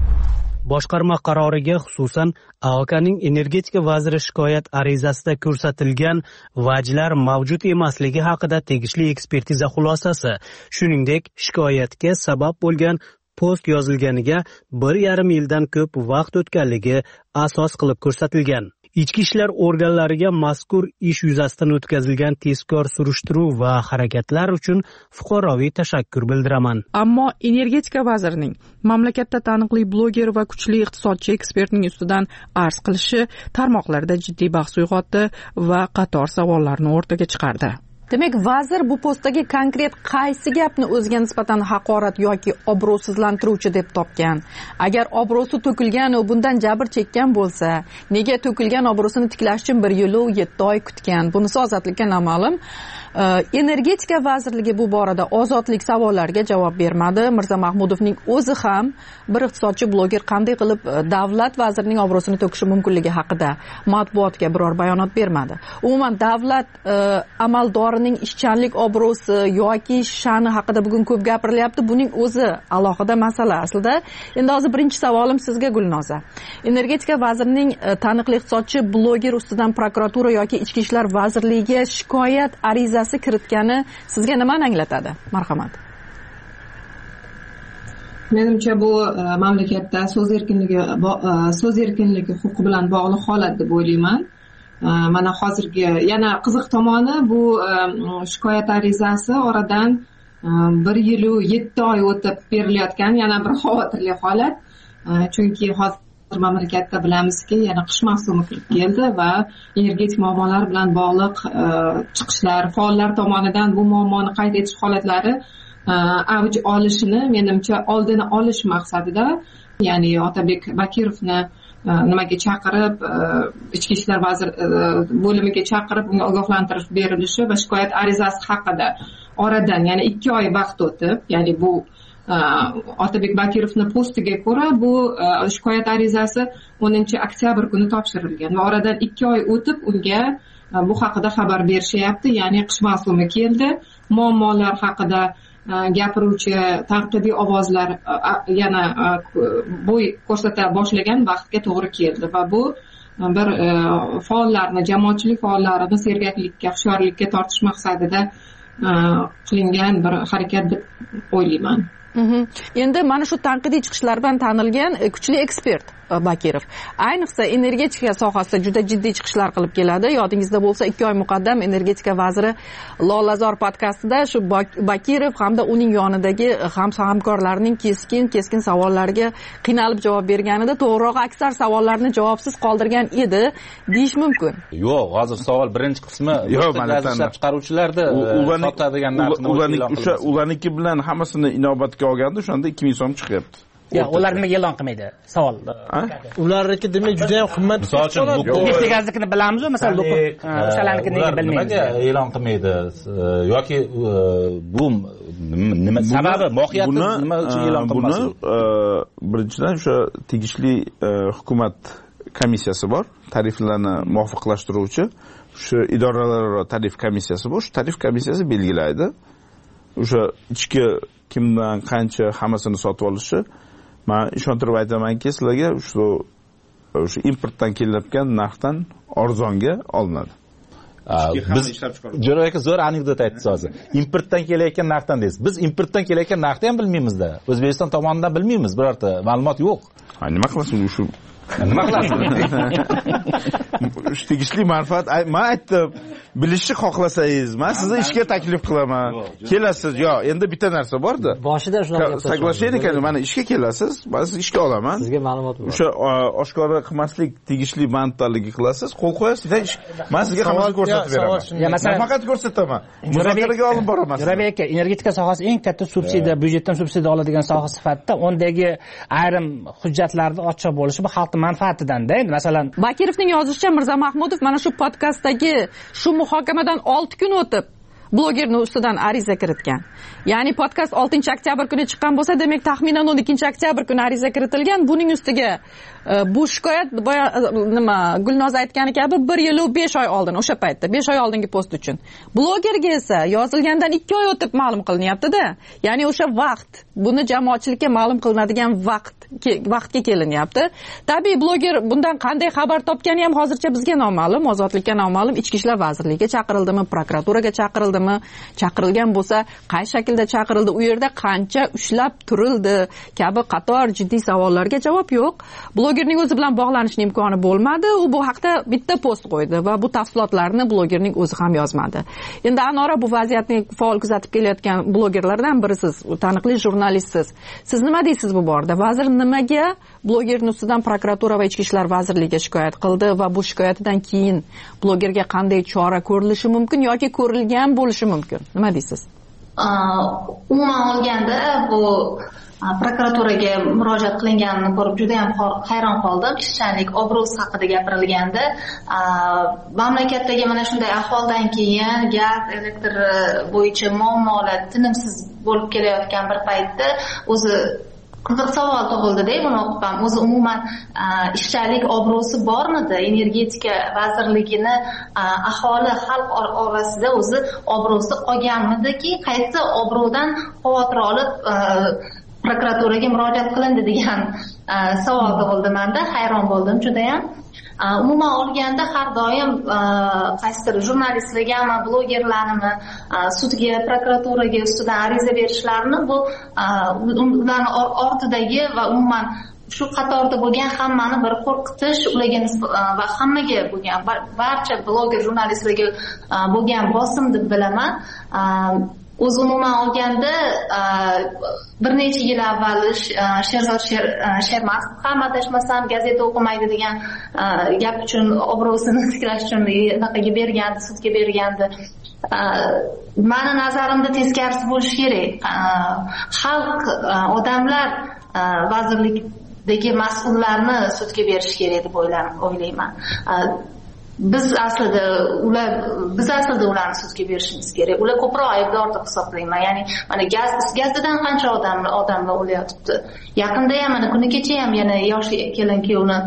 Boshqarma qaroriga xususan AOKning energetika vaziri shikoyat arizasida ko'rsatilgan vajlar mavjud emasligi haqida tegishli ekspertiza xulosasi, shuningdek shikoyatga sabab bo'lgan post yozilganiga 1,5 yildan ko'p vaqt o'tganligi asos qilib ko'rsatilgan. Ichki ishlar organlariga mazkur ish yuzasidan o'tkazilgan tezkor surishtiruv va harakatlar uchun fuqaroviy tashakkur bildiraman. Ammo energetika vazirining mamlakatda taniqli bloger va kuchli iqtisodchi ekspertning ustidan arz qilishi tarmoqlarda jiddiy bahs uyg'otdi va qator savollarni o'rtaga chiqardi. Demak, vazir bu postdagi konkret qaysi gapni o'ziga nisbatan haqorat yoki obro'sizlantiruvchi deb topgan? Agar obro'si to'kilgan va bundan jabr chekkan bo'lsa, nega to'kilgan obro'sini tiklash uchun 1 yil 7 oy kutgan? Bunisi ozodlikka noma'lum. Energetika vazirligi bu borada ozodlik savollariga javob bermadi. Mirzamahmudovning o'zi ham bir iqtisodchi bloger qanday qilib davlat vazirining obro'sini to'kishi mumkinligi haqida matbuotga biror bayonot bermadi. Umuman davlat amaldorining ishchanlik obro'si yoki sha'ni haqida bugun ko'p gapirilyapti. Buning o'zi alohida masala aslida. Endi hozir birinchi savolim sizga Gulnoza. Energetika vazirining taniqli iqtisodchi bloger ustidan prokuratura yoki Ichki ishlar vazirligiga shikoyat arizasi kiritgani sizga nimani anglatadi? Marhamat. Menimcha bu mamlakatda so'z erkinligi huquqi bilan bog'liq holat deb o'ylayman. mana hozirgi yana qiziq tomoni bu shikoyat arizasi oradan 1 yil 7 oy o'tib berilayotgan yana bir xavotirli holat. Chunki hozir mamlakatda bilamizki, yana qish mavsumi kirib keldi va energetik muammolar bilan bog'liq chiqishlar, faollar tomonidan bu muammoni qayd etish holatlari avj olishini menimcha oldini olish maqsadida, ya'ni Otabek Bakirovni nimaga chaqirib, ichki ishlar vazir bo'limiga chaqirib unga ogohlantirish berilishi va shikoyat arizasi haqida oradan yana 2 oy vaqt o'tib, ya'ni bu Otabek Bakirovning postiga ko'ra bu shikoyat arizasi 10-oktyabr kuni topshirilgan va oradan 2 oy o'tib unga bu haqida xabar berishyapti. Ya'ni qish mavsumi keldi, muammolar haqida gapiruvchi tanqidiy ovozlar yana bo'y ko'rsata boshlagan vaqtga to'g'ri keldi va bu bir faollarni, jamoatchilik faollarini sergaklikka, hushyorlikka tortish maqsadida qilingan bir harakat deb o'ylayman. Endi mana shu tanqidiy chiqishlar bilan tanilgan kuchli ekspert Bakirov ayniqsa energetika sohasida juda jiddiy chiqishlar qilib keladi. Yodingizda bo'lsa 2 oy muqaddam energetika vaziri Lolazor podkastida shu Bakirov hamda uning yonidagi hamkorlarining keskin savollariga qiynalib javob berganida, to'g'rirog'i aksar savollarni javobsiz qoldirgan edi deyish mumkin. Yo'q, hozir savol birinchi qismi ishlab chiqaruvchilarda sotadigan narxni ularniki bilan hammasini inobatga olganda o'shanda 2000 so'm chiqyapti. Yo'q, ular nimaga e'lon qilmaydi? Savol. Ularniki demak juda ham qimmat. Misol uchun Neftegaznikini bilamiz-ku, masalan, o'shalarnikini nega bilmaymiz? Nimaga e'lon qilmaydi? Yoki bu nima sababi, mohiyati nima uchun e'lon qilmasdi? Buni birinchidan o'sha tegishli hukumat komissiyasi bor, tariflarni muvofiqlashtiruvchi, shu idoralararo tarif komissiyasi bor. Shu tarif komissiyasi belgilaydi. O'sha ichki kimdan qancha hammasini sotib olishi, men ishontirib aytamanki, sizlarga shu importdan kelayotgan narxdan arzonga olinadi. Biz Jo'ra aka zo'r anekdot aytdingiz hozir. Importdan kelayotgan narxdan deysiz. Biz importdan kelayotgan narxni ham bilmaymiz-da. O'zbekiston tomonidan bilmaymiz, birorta ma'lumot yo'q. Nima qilasiz shu? Nima qilasiz? Shu tegishli manfaat, men aytdim, bilishni xohlasangiz, men sizni ishga taklif qilaman. Kelasiz, yo, endi bitta narsa bor-da. Boshida shunaqa soglashaylik, mana ishga kelasiz, men sizni ishga olaman. Sizga ma'lumot bor. O'sha oshkora qilmaslik tegishli manfaatlarga qilasiz, qo'l qo'yasiz, men sizga hammasini ko'rsatib beraman. Masalan, nafaqat ko'rsataman, muzokaraga olib boraman. Jo'rabek aka, energetika sohasi eng katta subsidiya, byudjetdan subsidiya oladigan soha sifatida undagi ayrim hujjatlarni ochiq bo'lishi bu xalqning manfaatidan-da. Endi masalan, Bakirovning yozishicha, Mirza Mahmudov mana shu podkastdagi shu muhokamadan 6 kun o'tib blogerning ustidan ariza kiritgan. Ya'ni podkast 6-oktyabr kuni chiqqan bo'lsa, demak taxminan 12-oktyabr kuni ariza kiritilgan. Buning ustiga bu shikoyat Gulnoz aytgani kabi 1 yil 5 oy oldin, o'sha paytda 5 oy oldingi post uchun. Blogerga esa yozilgandan 2 oy o'tib ma'lum qilinyapti-da. Ya'ni o'sha vaqt, buni jamoatchilikka ma'lum qilinadigan vaqtga kelinyapti. Tabiiy bloger bundan qanday xabar topgani ham hozircha bizga noma'lum, ozodlikka noma'lum. Ichki ishlar vazirligiga chaqirildimi, prokuraturaga chaqirildimi, chaqirilgan bo'lsa qay shaklda chaqirildi, u yerda qancha ushlab turildi kabi qator jiddiy savollarga javob yo'q. Blogerning o'zi bilan bog'lanishning imkoni bo'lmadi. U bu haqda bitta post qo'ydi va bu tafsilotlarni blogerning o'zi ham yozmadi. Endi Anora, bu vaziyatni faol kuzatib kelayotgan blogerlardan birisiz, taniqli jurnalistsiz. Siz nima deysiz bu borada? Vazir nimaga blogerning ustidan prokuratura va ichki ishlar vazirligiga shikoyat qildi va bu shikoyatidan keyin blogerga qanday chora ko'rilishi mumkin yoki ko'rilgan bo'lishi mumkin? Nima deysiz? Umuman olganda bu prokuraturaga murojaat qilinganini ko'rib juda ham hayron qoldim. Ishchanlik, obro'si haqida gapirilganda, mamlakatdagi mana shunday ahvoldan keyin gaz, elektr bo'yicha muammolar tinimsiz bo'lib kelayotgan bir paytda o'zi qiziq savol tug'ildi-da, buni o'qib ham. O'zi umuman ishchanlik obro'si bormidi? Energetika vazirligini aholi, xalq orasida o'zi obro'si qolganmidiki, qaysi obro'dan xavotir olib prokuraturaga murojaat qilindi degan savol tug'ildi menda. Hayron bo'ldim juda ham. Umuman olganda har doim qaysidir jurnalistlargami, blogerlarni sudga, prokuraturaga ustidan ariza berishlarini bu ularning ortidagi va umuman shu qatorda bo'lgan hammani bir qo'rqitish ularga va hammaga bo'lgan barcha bloger jurnalistlarga bo'lgan bosim deb bilaman. O'zi umuman olganda bir necha yil avval Sherzod Shermatov ham adashmasam gazeta o'qimaydi degan gap uchun obro'sini tiklash uchun anaqaga bergandi, sudga bergandi. Mani nazarimda teskarisi bo'lishi kerak. Xalq, odamlar vazirlikdagi mas'ullarni sudga berish kerak deb o'ylayman. Biz aslida ularni sudga berishimiz kerak. Ular ko'proq aybdor deb hisoblayman. Ya'ni mana gazdan qancha odamlar o'layotibdi. Yaqinda ham mana kuni kecha ham yana yosh kelin-kuyovni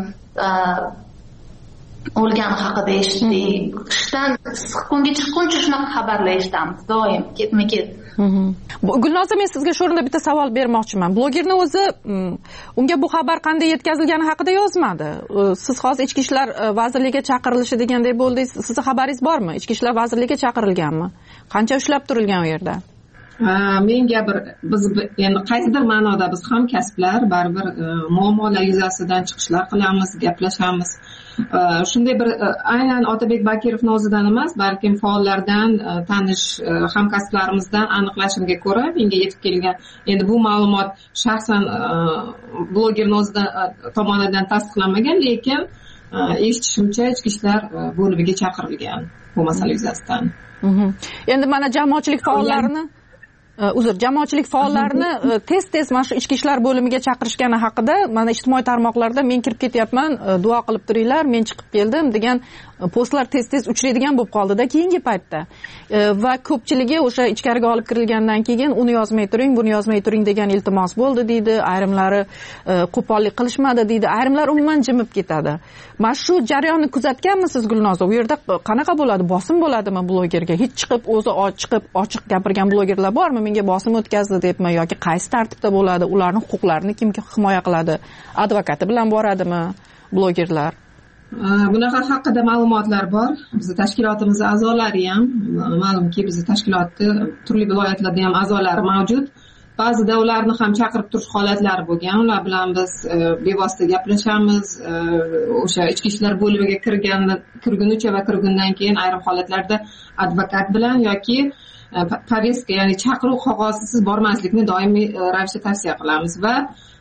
o'lgani haqida eshitdik. Qishdan kunga chiqquncha shunaqa xabarlar eshitamiz doim, ketma-ket. Gulnoza, men sizga shu o'rinda bitta savol bermoqchiman. Blogerning o'zi unga bu xabar qanday yetkazilgani haqida yozmadi. Siz hozir Ichki ishlar vazirligiga chaqirilishi deganday bo'ldingiz. Sizning xabaringiz bormi? Ichki ishlar vazirligiga chaqirilganmi? Qancha ushlab turilgan u yerda? Menga biz endi qaysidir ma'noda biz ham kasblar baribir muammolar yuzasidan chiqishlar qilamiz, gaplashamiz. Shunday bir aynan Otabek Bakirovning o'zidan emas, balkim faollardan, tanish hamkasblarimizdan aniqlashimga ko'ra menga yetib kelgan. Endi bu ma'lumot shaxsan blogerning o'zidan tomonidan tasdiqlanmagan, lekin eshitishimcha Ichki ishlar bo'limiga chaqirilgan bu masala yuzasidan. Endi mana jamoatchilik faollarini tez mana shu Ichki ishlar bo'limiga chaqirishgani haqida mana ijtimoiy tarmoqlarda men kirib ketyapman, duo qilib turinglar, men chiqib keldim degan postlar tez uchraydigan bo'lib qoldida keyingi paytda. Va ko'pchiligi o'sha ichkariga olib kirilgandan keyin uni yozmay turing, buni yozmay turing degan iltimos bo'ldi deydi. Ayrimlari qo'pollik qilishmadi deydi. Ayrimlar umuman jimib ketadi. Mana shu jarayonni kuzatganmisiz Gulnoza? U yerda qanaqa bo'ladi? Bosim bo'ladimi blogerga? Hech chiqib o'zi ochiq gapirgan blogerlar bormi? Menga bosim o'tkazdi debmi yoki qaysi tartibda bo'ladi? Ularning huquqlarini kim himoya qiladi? Advokati bilan boradimi blogerlar? Bunaqa haqida ma'lumotlar bor. Bizning tashkilotimiz a'zolari ham, ma'lumki bizning tashkilotda turli viloyatlarda ham a'zolari mavjud. Ba'zida ularni ham chaqirib turish holatlari bo'lgan. Ular bilan biz bevosita gaplashamiz. O'sha ichki ishlar bo'limiga kirgunicha va kirgundan keyin ayrim holatlarda advokat bilan yoki повестка, ya'ni chaqiruv qog'ozisiz bormaslikni doimiy ravishda tavsiya qilamiz va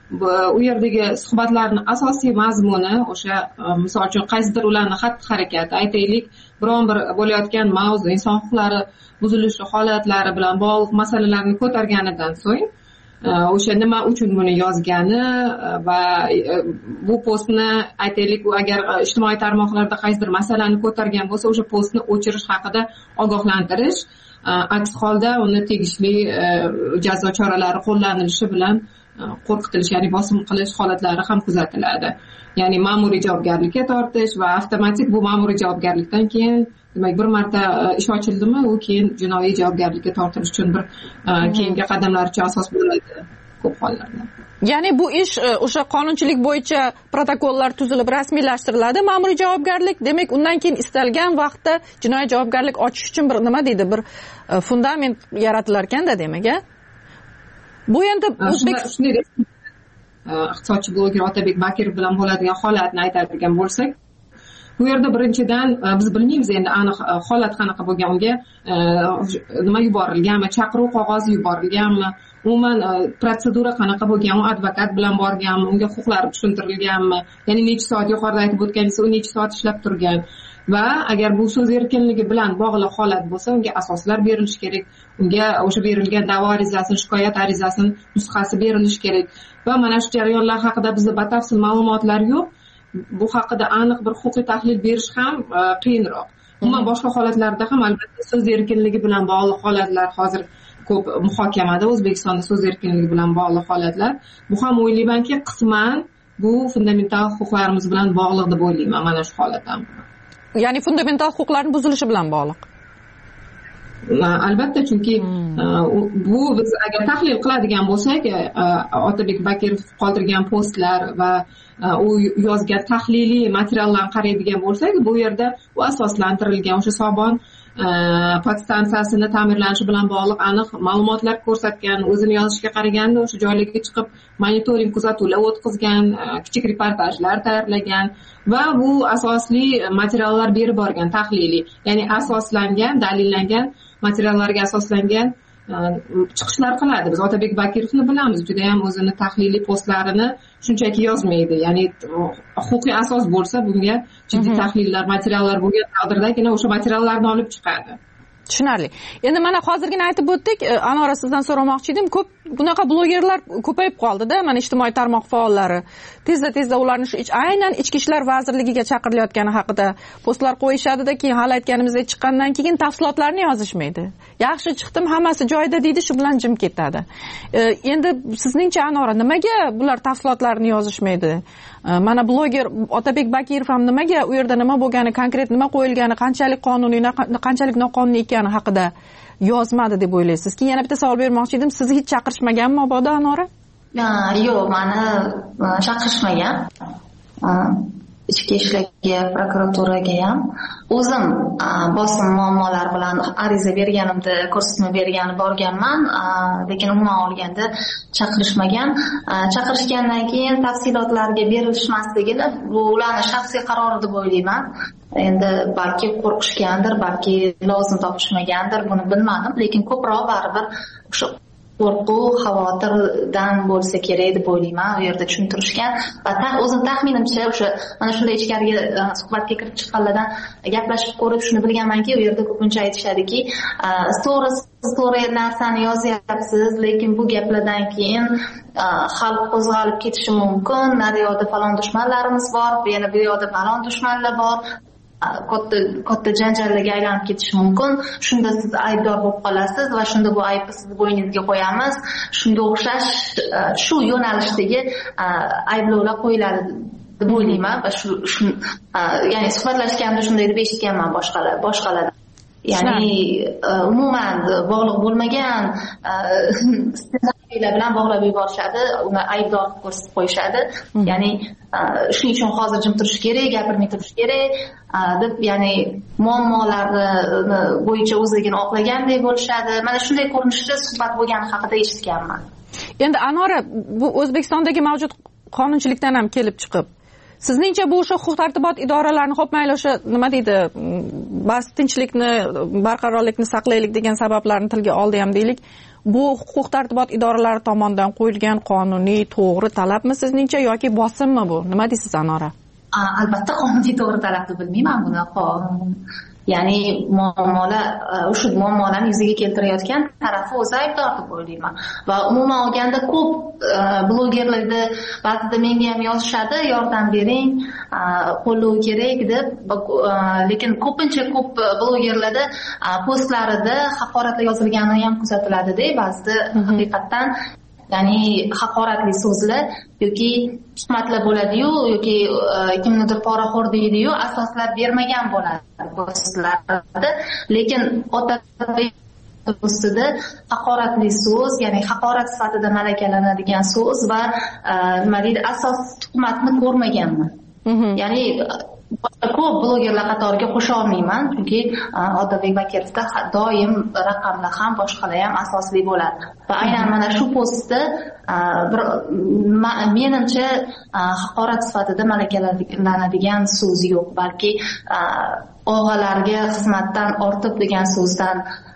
u yerdagi suhbatlarning asosiy mazmuni o'sha misol uchun qaysidir ularni xatti-harakati, aytaylik, biron bir bo'layotgan mavzu, inson huquqlari buzilishi holatlari bilan bog'liq masalalarni ko'targanidan so'ng o'sha nima uchun buni yozgani va bu postni aytaylik, u agar ijtimoiy tarmoqlarda qaysidir masalani ko'targan bo'lsa, o'sha postni o'chirish haqida ogohlantirish, aks holda uni tegishli jazo choralari qo'llanilishi bilan qo'rqitilish, ya'ni bosim qilish holatlari ham kuzatiladi. Ya'ni ma'muriy javobgarlikka tortish va avtomatik bu ma'muriy javobgarlikdan keyin, demak, bir marta ish ochildimi, u keyin jinoiy javobgarlikka tortilish uchun bir keyingi qadamlar uchun asos bo'ladi ko'p hollarda. Ya'ni bu ish o'sha qonunchilik bo'yicha protokollar tuzilib rasmiylashtiriladi, ma'muriy javobgarlik, demak undan keyin istalgan vaqtda jinoiy javobgarlik ochish uchun bir nima deydi, bir fundament yaratilar ekanda, demak, bu endi iqtisodchi bloger Otabek Bakirov bilan bo'ladigan holatni aytadigan bo'lsak, bu yerda birinchidan biz bilmaymiz endi aniq holat qanaqa bo'lgan, unga nima yuborilganmi, chaqiruv qog'ozi yuborilganmi, umuman protsedura qanaqa bo'lgan, u advokat bilan borganmi, unga huquqlari tushuntirilganmi, ya'ni necha soat, yuqorida aytib o'tganingiz, u necha soat ishlab turgan va agar bu so'z erkinligi bilan bog'liq holat bo'lsa, unga asoslar berilishi kerak, unga o'sha berilgan da'vo arizasini, shikoyat arizasini nusxasi berilishi kerak va mana shu jarayonlar haqida bizda batafsil ma'lumotlar yo'q. Bu haqida aniq bir huquqiy tahlil berish ham qiyinroq. Umuman boshqa holatlarda ham albatta so'z erkinligi bilan bog'liq holatlar hozir ko'p muhokamada, O'zbekistonda so'z erkinligi bilan bog'liq holatlar. Bu ham o'ylaymanki qisman bu fundamental huquqlarimiz bilan bog'liq deb o'ylayman mana shu holat ham. Ya'ni fundamental huquqlarning buzilishi bilan bog'liq. Albatta, chunki bu biz agar tahlil qiladigan bo'lsak, Otabek Bakirov qoldirgan postlar va u yozgan tahliliy materiallarni qaraydigan bo'lsak, bu yerda u asoslantirilgan o'sha Sobon podstansiyasini ta'mirlanishi bilan bog'liq aniq ma'lumotlar ko'rsatgan, o'zini yozishiga qaraganda o'sha joylarga chiqib monitoring kuzatuvlar o'tkazgan, kichik reportajlar tayyorlagan va bu asosli materiallar berib borgan, tahliliy, ya'ni asoslangan, dalillangan materiallarga asoslangan chiqishlar qiladi. Biz Otabek Bakirovni bilamiz, juda ham o'zini tahliliy postlarini shunchaki yozmaydi. Ya'ni huquqiy asos bo'lsa, bunga jiddiy tahlillar, materiallar bo'lgan taqdirdagina o'sha materiallarni olib chiqadi. Tushunarli. Endi mana hozirgina aytib o'tdik, Anora sizdan so'ramoqchi edim, ko'p bunaqa blogerlar ko'payib qoldi-da, mana ijtimoiy tarmoq faollari. Tezda ularni shu aynan Ichki ishlar vazirligiga chaqirilayotgani haqida postlar qo'yishadi-da, keyin hali aytganimizdek chiqqandan keyin tafsilotlarni yozishmaydi. Yaxshi chiqdim, hammasi joyida deydi, shu bilan jim ketadi. Endi sizningcha Anora, nimaga bular tafsilotlarni yozishmaydi? Mana bloger Otabek Bakirov ham nimaga u yerda nima bo'lgani, konkret nima qo'yilgani, qanchalik qonuniy, qanchalik noqonuniy ekani haqida yozmadi deb o'ylaysiz? Keyin yana bitta savol bermoqchi edim, sizni hech chaqirishmaganmi mabodo Anora? Yo'q, meni chaqirishmagan. Ichki ishlarga, prokuraturaga ham o'zim bosim muammolar bilan ariza berganimda, ko'rsatma bergani borganman, lekin umuman olganda chaqirishmagan. Chaqirishgandan keyin tafsilotlarga berilishmasligini bu ularning shaxsiy qarori deb o'ylayman. Endi balki qo'rqishgandir, balki lozim topishmagandir, buni bilmadim, lekin ko'proq baribir o'sha qo'rquv, xavotirdan bo'lsa kerak deb o'ylayman. U yerda tushuntirishgan va o'zim taxminimcha o'sha mana shunday ichkariga suhbatga kirib chiqqanlardan gaplashib ko'rib shuni bilganmanki, u yerda ko'pincha aytishadiki, to'g'ri narsani yozyapsiz, lekin bu gaplardan keyin xalq qo'zg'alib ketishi mumkin. Naryoqda falon dushmanlarimiz bor, yana bu yoqda falon dushmanlar bor. Katta janjallarga aylanib ketishi mumkin. Shunda siz aybdor bo'lib qolasiz va shunda bu aybni siz bo'yningizga qo'yamiz. Shunga o'xshash shu yo'nalishdagi ayblovlar qo'yiladi deb o'ylayman va shu ya'ni suhbatlashganda shunday deb eshitganman boshqalardan. Ya'ni umuman bog'liq bo'lmagan ssenariylar bilan bog'lab yuborishadi, uni aybdor ko'rsatib qo'yishadi. Ya'ni shuning uchun hozir jim turish kerak, gapirmay turish kerak deb, ya'ni muammolarni bo'yicha o'zligini oqlaganday bo'lishadi. Mana shunday ko'rinishda suhbat bo'lgani haqida eshitganman. Endi Anora, bu O'zbekistondagi mavjud qonunchilikdan ham kelib chiqib, sizningcha bu o'sha huquq-tartibot idoralarini xo'p mayli o'sha nima deydi, bas tinchlikni, barqarorlikni saqlaylik degan sabablarni tilga oldi ham deylik, bu huquq-tartibot idoralari tomonidan qo'yilgan qonuniy to'g'ri talabmi sizningcha yoki bosimmi bu? Nima deysiz Anora? Albatta qonuniy to'g'ri talab deb bilmayman buni. Ya'ni o'sha muammolarni yuzaga keltirayotgan tarafi o'zi aybdor deb o'ylayman. Va umuman olganda ko'p blogerlarda ba'zida menga ham yozishadi, yordam bering, qo'llov kerak deb, lekin ko'pincha ko'p blogerlarda postlarida haqoratlar yozilgani ham kuzatiladi-da, ba'zida haqiqatan ya'ni haqoratli so'zlar yoki tuhmatlar bo'ladi-yu, yoki kimnidir poraxo'r deydi-yu, asoslab bermagan bo'ladi postlarda. Lekin ustida haqoratli so'z, ya'ni haqorat sifatida malakalanadigan so'z va nima deydi, asos tuhmatni ko'rmaganman. Ya'ni ko'p blogerlar qatoriga qo'sha olmayman, chunki Otabek Bakirovda doim raqamlar ham boshqalar ham asosli bo'ladi. Va aynan mana shu postda menimcha haqorat sifatida malakalanadigan so'z yo'q, balki og'alarga xizmatdan ortib degan so'zdan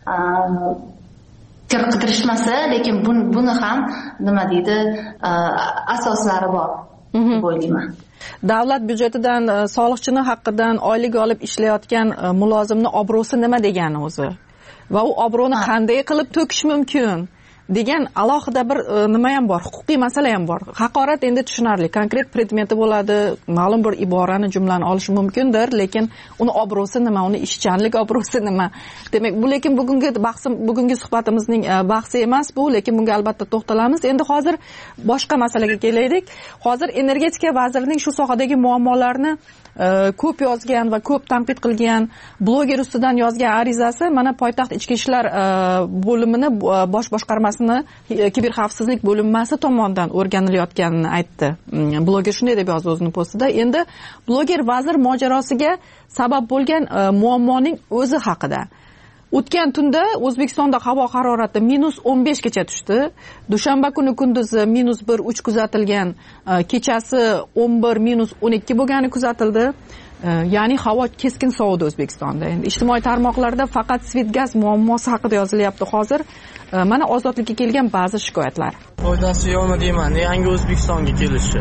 qidirishmasa, lekin buni ham nima deydi, asoslari bor deb o'ylayman. Davlat byudjetidan, soliqchini haqqidan oylik olib ishlayotgan mulozimni obro'si nima degani o'zi? Va u obro'ni qanday qilib to'kish mumkin degan alohida bir nima ham bor, huquqiy masala ham bor. Haqorat endi tushunarli, konkret predmeti bo'ladi, ma'lum bir iborani, jumlani olishi mumkindir, lekin uni obro'si nima, uni ishchanlik obro'si nima? Demak, bu lekin bugungi suhbatimizning bahsi emas bu, lekin bunga albatta to'xtalamiz. Endi hozir boshqa masalaga kelaylik. Hozir energetika vazirining shu sohadagi muammolarni ko'p yozgan va ko'p tanqid qilgan bloger ustidan yozgan arizasi mana poytaxt ichki ishlar bo'limini bosh boshqarmasini kiberxavfsizlik bo'linmasi tomonidan o'rganilayotganini aytdi. Bloger shunday deb yozdi o'zining postida. Endi bloger vazir mojarosiga sabab bo'lgan muammoning o'zi haqida O'tgan tunda O'zbekistonda havo harorati -15 gacha tushdi. Dushanba kuni kunduzi -1-3 kuzatilgan, kechasi 11-12 bo'lgani kuzatildi. Ya'ni havo keskin sovidi O'zbekistonda. Endi ijtimoiy tarmoqlarda faqat Svetgaz muammosi haqida yozilyapti hozir. Mana ozodlikka kelgan ba'zi shikoyatlar. Foydasi yo'qmi deyman, yangi O'zbekistonga kelishi.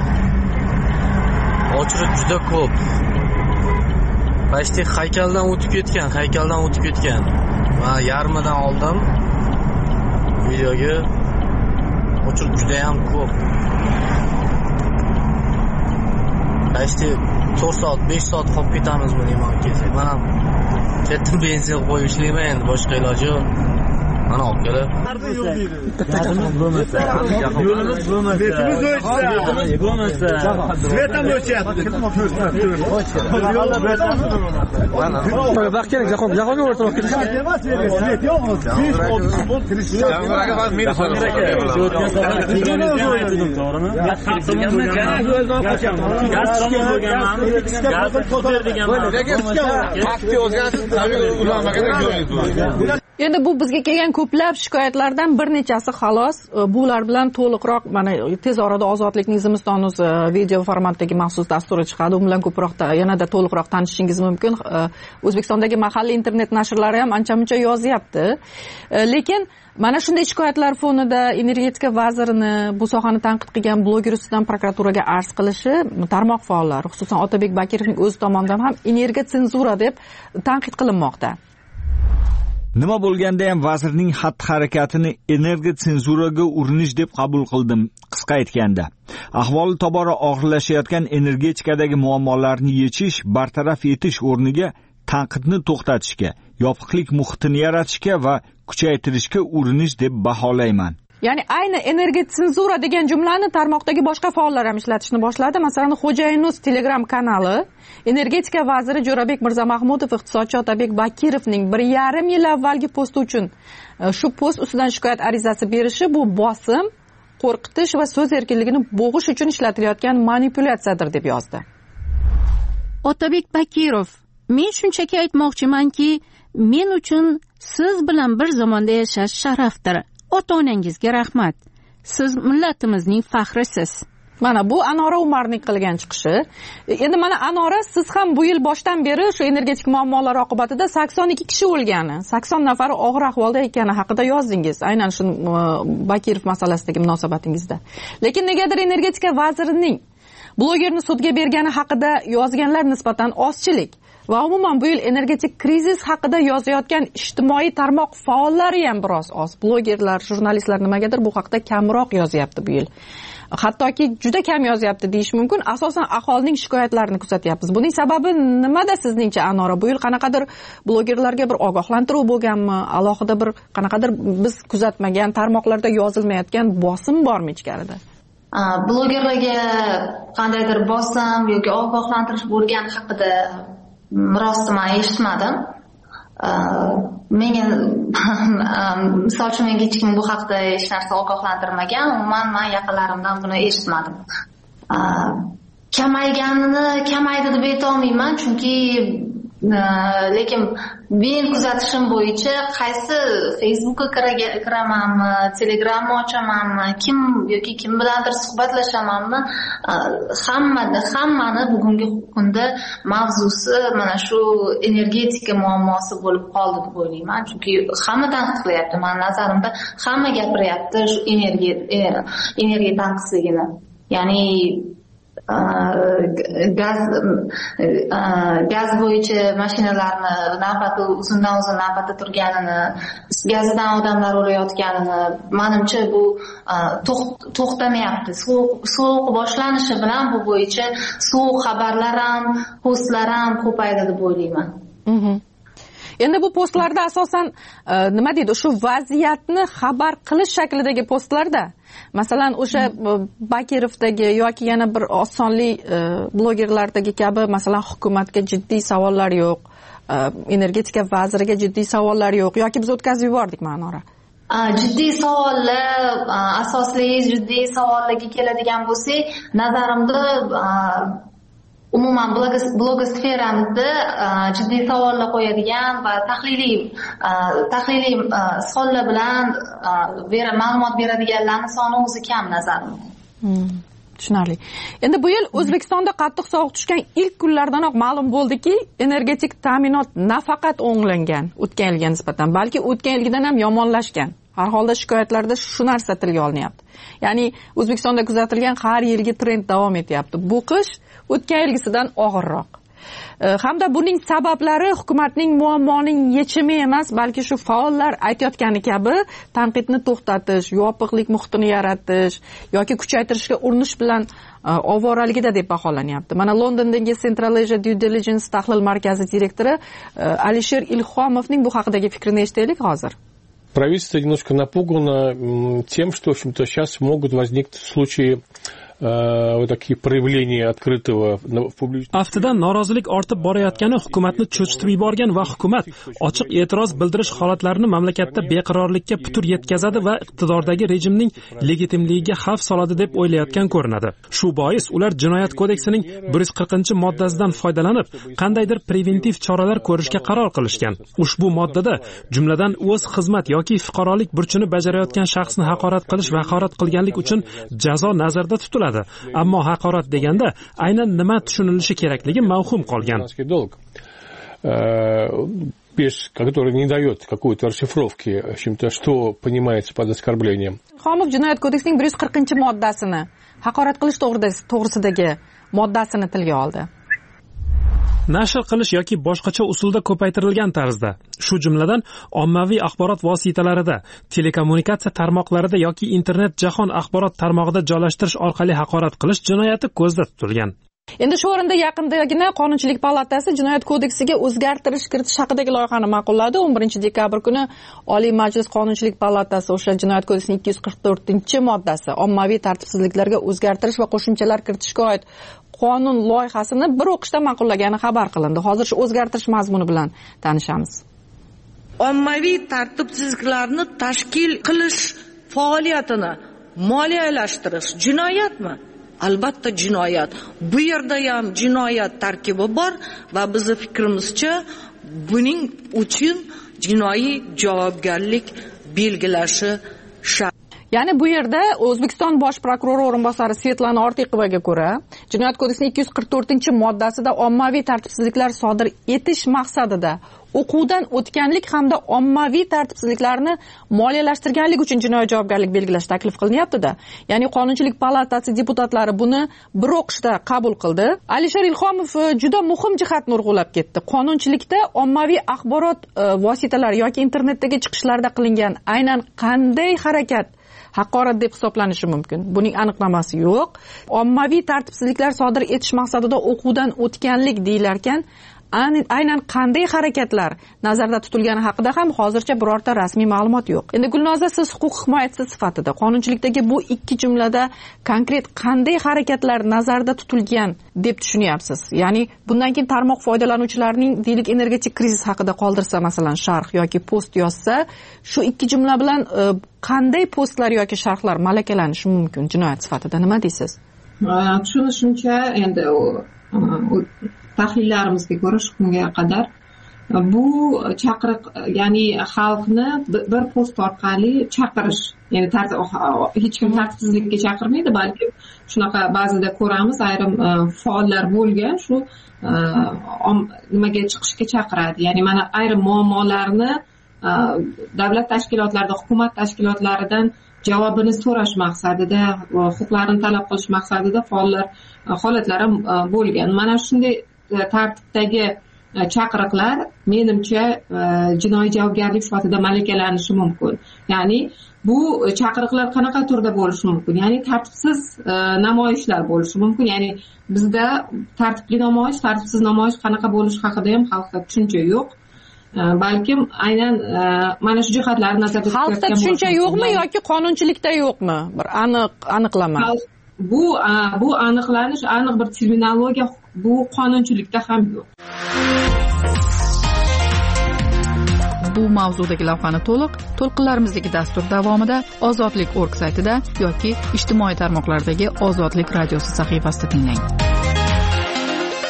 Ochlik juda ko'p. Pashti haykaldan o'tib ketgan. Va yarmidan oldim videoga. Ochlik juda ham ko'p. Pashti 4 soat, 5 soat qolib ketamizmi deyman kelsak. Mana ketdim benzin qo'yib ishlayman, endi boshqa iloji yo'q. Mana olib kelib. Yo'limiz bo'lmasa. Svetam o'chyapti. Vaqt kerak, jahonga o'rtoq kirish. Svet yo'q bo'lsa. Endi bu bizga kelgan ko'plab shikoyatlardan bir nechasi xolos. Bular bilan to'liqroq mana tez orada Ozodlikning Zimiston.uz video formatdagi maxsus dasturi chiqadi. U bilan ko'proq yanada to'liqroq tanishishingiz mumkin. O'zbekistondagi mahalliy internet nashrlari ham ancha-muncha yozyapti. Lekin mana shunday shikoyatlar fonida energetika vazirini, bu sohani tanqid qilgan bloger ustidan prokuraturaga arz qilishi tarmoq faollari, xususan Otabek Bakirovning o'zi tomonidan ham energiya senzura deb tanqid qilinmoqda. Nima bo'lganda ham vazirning xatti-harakatini energiya senzuraga urinish deb qabul qildim, qisqa aytganda. Ahvoli tobora og'irlashayotgan energetikadagi muammolarni yechish, bartaraf etish o'rniga tanqidni to'xtatishga, yopiqlik muhitini yaratishga va kuchaytirishga urinish deb baholayman. Ya'ni ayni energiya senzura degan jumlani tarmoqdagi boshqa faollar ham ishlatishni boshladi. Masalan, Xo'jayinuz Telegram kanali energetika vaziri Jo'rabek Mirzamahmudov iqtisodchi Otabek Bakirovning 1,5 yil avvalgi posti uchun shu post ustidan shikoyat arizasi berishi bu bosim, qo'rqitish va so'z erkinligini bo'g'ish uchun ishlatilayotgan manipulyatsiyadir deb yozdi. Otabek Bakirov: "Men shunchaki aytmoqchimanki, men uchun siz bilan bir zamonda yashash sharafdir. Ota-onangizga rahmat. Siz millatimizning faxrisiz." Mana bu Anora Umarning qilgan chiqishi. Endi mana Anora, siz ham bu yil boshdan beri shu energetik muammolar oqibatida 82 kishi o'lgani, 80 nafari og'ir ahvolda ekani haqida yozdingiz. Aynan shu Bakirov masalasidagi munosabatingizda. Lekin negadir energetika vazirining blogerni sudga bergani haqida yozganlar nisbatan ozchilik va umuman bu yil energetik krizis haqida yozayotgan ijtimoiy tarmoq faollari ham biroz oz. Blogerlar, jurnalistlar nimagadir bu haqida kamroq yozyapti bu yil. Hattoki juda kam yozyapti deyish mumkin. Asosan aholining shikoyatlarini kuzatyapmiz. Buning sababi nimada sizningcha, Anora? Bu yil qanaqadir blogerlarga bir ogohlantiruv bo'lganmi? Alohida bir qanaqadir biz kuzatmagan tarmoqlarda yozilmayotgan bosim bormi ichkarida? Blogerlarga qandaydir bosim yoki ogohlantirish bo'lgani haqida rostdan eshitmadim. Menga misol uchun menga hech kim bu haqda hech narsa ogohlantirmagan. Umuman men yaqinlarimdan buni eshitmadim. Kamaydi deb aytolmayman, chunki lekin men kuzatishim bo'yicha qaysi Facebookga kiramanmi, Telegramni ochamanmi, kim bilandir suhbatlashamanmi, hammani bugungi kunda mavzusi mana shu energetika muammosi bo'lib qoldi deb o'ylayman. Chunki hamma tanqid qilyapti. Mening nazarimda hamma gapiryapti shu energiya tanqisligini. Ya'ni gaz bo'yicha mashinalarni navbati uzundan-uzun navbatda turganini, gazidan odamlar o'layotganini, menimcha bu to'xtamayapti. Sovuq boshlanishi bilan bu bo'yicha sovuq xabarlar ham, postlar ham ko'paydi deb o'ylayman. Endi bu postlarda asosan nima deydi, shu vaziyatni xabar qilish shaklidagi postlarda, masalan, o'sha Bakirovdagi yoki yana bir osonli blogerlardagi kabi, masalan, hukumatga jiddiy savollar yo'q, energetika vaziriga jiddiy savollar yo'q, yoki biz o'tkazib yubordik, Ma'nora? Jiddiy savollar, asosli jiddiy savollarga keladigan bo'lsak, nazarimda umuman blogosferamizda jiddiy savollar qo'yadigan va tahliliy savollar bilan ma'lumot beradiganlarning soni o'zi kam nazarimda. Tushunarli. Endi bu yil O'zbekistonda qattiq sovuq tushgan ilk kunlardanoq ma'lum bo'ldiki, energetik ta'minot nafaqat o'nglangan o'tgan yilga nisbatan, balki o'tgan yilgidan ham yomonlashgan. Har holda shikoyatlarda shu narsa tilga olinyapti. Ya'ni O'zbekistonda kuzatilgan har yilgi trend davom etyapti. Bu qish o'tgan yilgisidan og'irroq. Hamda buning sabablari hukumatning muammoning yechimi emas, balki shu faollar aytayotgani kabi tanqidni to'xtatish, yopiqlik muhitini yaratish yoki kuchaytirishga urinish bilan ovoraligida deb baholanyapti. Mana Londondagi Central Asia Due Diligence tahlil markazi direktori Alisher Ilhomovning bu haqidagi fikrini eshitaylik hozir. Правительство немножко напугано тем, что, в общем-то, сейчас могут возникнуть случаи вот такие проявления открытого в публичном. Aftidan norozilik ortib borayotgani hukumatni cho'chitib yuborgan va hukumat ochiq e'tiroz bildirish holatlarini mamlakatda beqarorlikka putur yetkazadi va iqtidordagi rejimning legitimligiga xavf soladi deb o'ylayotgan ko'rinadi. Shu bois ular Jinoyat kodeksining 140-moddasidan foydalanib, qandaydir preventiv choralar ko'rishga qaror qilishgan. Ushbu moddada jumladan o'z xizmat yoki fuqarolik burchini bajarayotgan shaxsni haqorat qilish va haqorat qilganlik uchun jazo nazarda tutiladi. Ammo haqorat deganda aynan nima tushunilishi kerakligi mavhum qolgan. Который не дает какой-то расшифровки, в общем-то, что понимается под оскорблением. Xomov Jinoyat kodeksining 140-moddasini, haqorat qilish to'g'risidagi moddasini tilga oldi. Nashr qilish yoki boshqacha usulda ko'paytirilgan tarzda, shu jumladan ommaviy axborot vositalarida, telekommunikatsiya tarmoqlarida yoki internet jahon axborot tarmog'ida joylashtirish orqali haqorat qilish jinoyati ko'zda tutilgan. Endi shu o'rinda yaqindagina Qonunchilik palatasi Jinoyat kodeksiga o'zgartirish kiritish haqidagi loyihani ma'qulladi. 11-dekabr kuni Oliy Majlis Qonunchilik palatasi o'sha Jinoyat kodeksining 244-moddasi ommaviy tartibsizliklarga o'zgartirish va qo'shimchalar kiritishga oid qonun loyihasini bir o'qishda ma'qullagani xabar qilindi. Hozir shu o'zgartirish mazmuni bilan tanishamiz. Ommaviy tartibsizliklarni tashkil qilish faoliyatini moliyalashtirish jinoyatmi? Albatta jinoyat. Bu yerda ham jinoyat tarkibi bor va bizning fikrimizcha buning uchun jinoiy javobgarlik belgilashi shart. Ya'ni bu yerda O'zbekiston bosh prokurori o'rinbosari Svetlana Ortiqovaga ko'ra, Jinoyat kodeksining 244-moddasida ommaviy tartibsizliklar sodir etish maqsadida o'quvdan o'tganlik hamda ommaviy tartibsizliklarni moliyalashtirganlik uchun jinoiy javobgarlik belgilash taklif qilinyapti-da. Ya'ni Qonunchilik palatasi deputatlari buni bir o'qishda qabul qildi. Alisher Ilhomov juda muhim jihatni urg'ulab ketdi. Qonunchilikda ommaviy axborot vositalari yoki internetdagi chiqishlarda qilingan aynan qanday harakat haqorat deb hisoblanishi mumkin. Buning aniqnomasi yo'q. Ommaviy tartibsizliklar sodir etish maqsadida o'quvdan o'tganlik deyilarkan, aynan qanday harakatlar nazarda tutilgani haqida ham hozircha birorta rasmiy ma'lumot yo'q. Endi Gulnoza, siz huquq himoyachisi sifatida qonunchilikdagi bu ikki jumlada konkret qanday harakatlar nazarda tutilgan deb tushunyapsiz? Ya'ni bundan keyin tarmoq foydalanuvchilarining deylik energetik krizis haqida qoldirsa, masalan, sharh yoki post yozsa, shu ikki jumla bilan qanday postlar yoki sharhlar malakalanishi mumkin jinoyat sifatida? Nima deysiz? Tushunishimcha, endi tahlillarimizga ko'ra shu kunga qadar bu chaqiriq, ya'ni xalqni bir post orqali chaqirish, ya'ni hech kim tartibsizlikka chaqirmaydi, balki shunaqa ba'zida ko'ramiz, ayrim faollar bo'lgan shu nimaga chiqishga chaqiradi. Ya'ni mana ayrim muammolarni davlat tashkilotlarida, hukumat tashkilotlaridan javobini so'rash maqsadida, huquqlarini talab qilish maqsadida faollar holatlari bo'lgan. Mana shunday tartibdagi chaqiriqlar menimcha jinoiy javobgarlik sifatida malakalanishi mumkin. Ya'ni bu chaqiriqlar qanaqa turda bo'lishi mumkin? Ya'ni tartibsiz namoyishlar bo'lishi mumkin. Ya'ni bizda tartibli namoyish, tartibsiz namoyish qanaqa bo'lishi haqida ham xalqda tushuncha yo'q. Balkim aynan mana shu jihatlarni nazarda tutayotgan. Xalqda tushuncha yo'qmi yoki qonunchilikda yo'qmi? Bir aniqlama. Bu aniqlanish, aniq bir terminologiya bu qonunchilikda ham yo'q. Bu mavzudagi lavhani to'lqinlarimizdagi dastur davomida ozodlik.org saytida yoki ijtimoiy tarmoqlardagi Ozodlik radiosi sahifasida tinglang.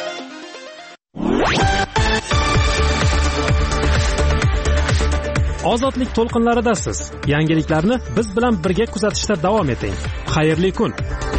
Ozodlik to'lqinlaridasiz. Yangiliklarni biz bilan birga kuzatishda davom eting. Xayrli kun.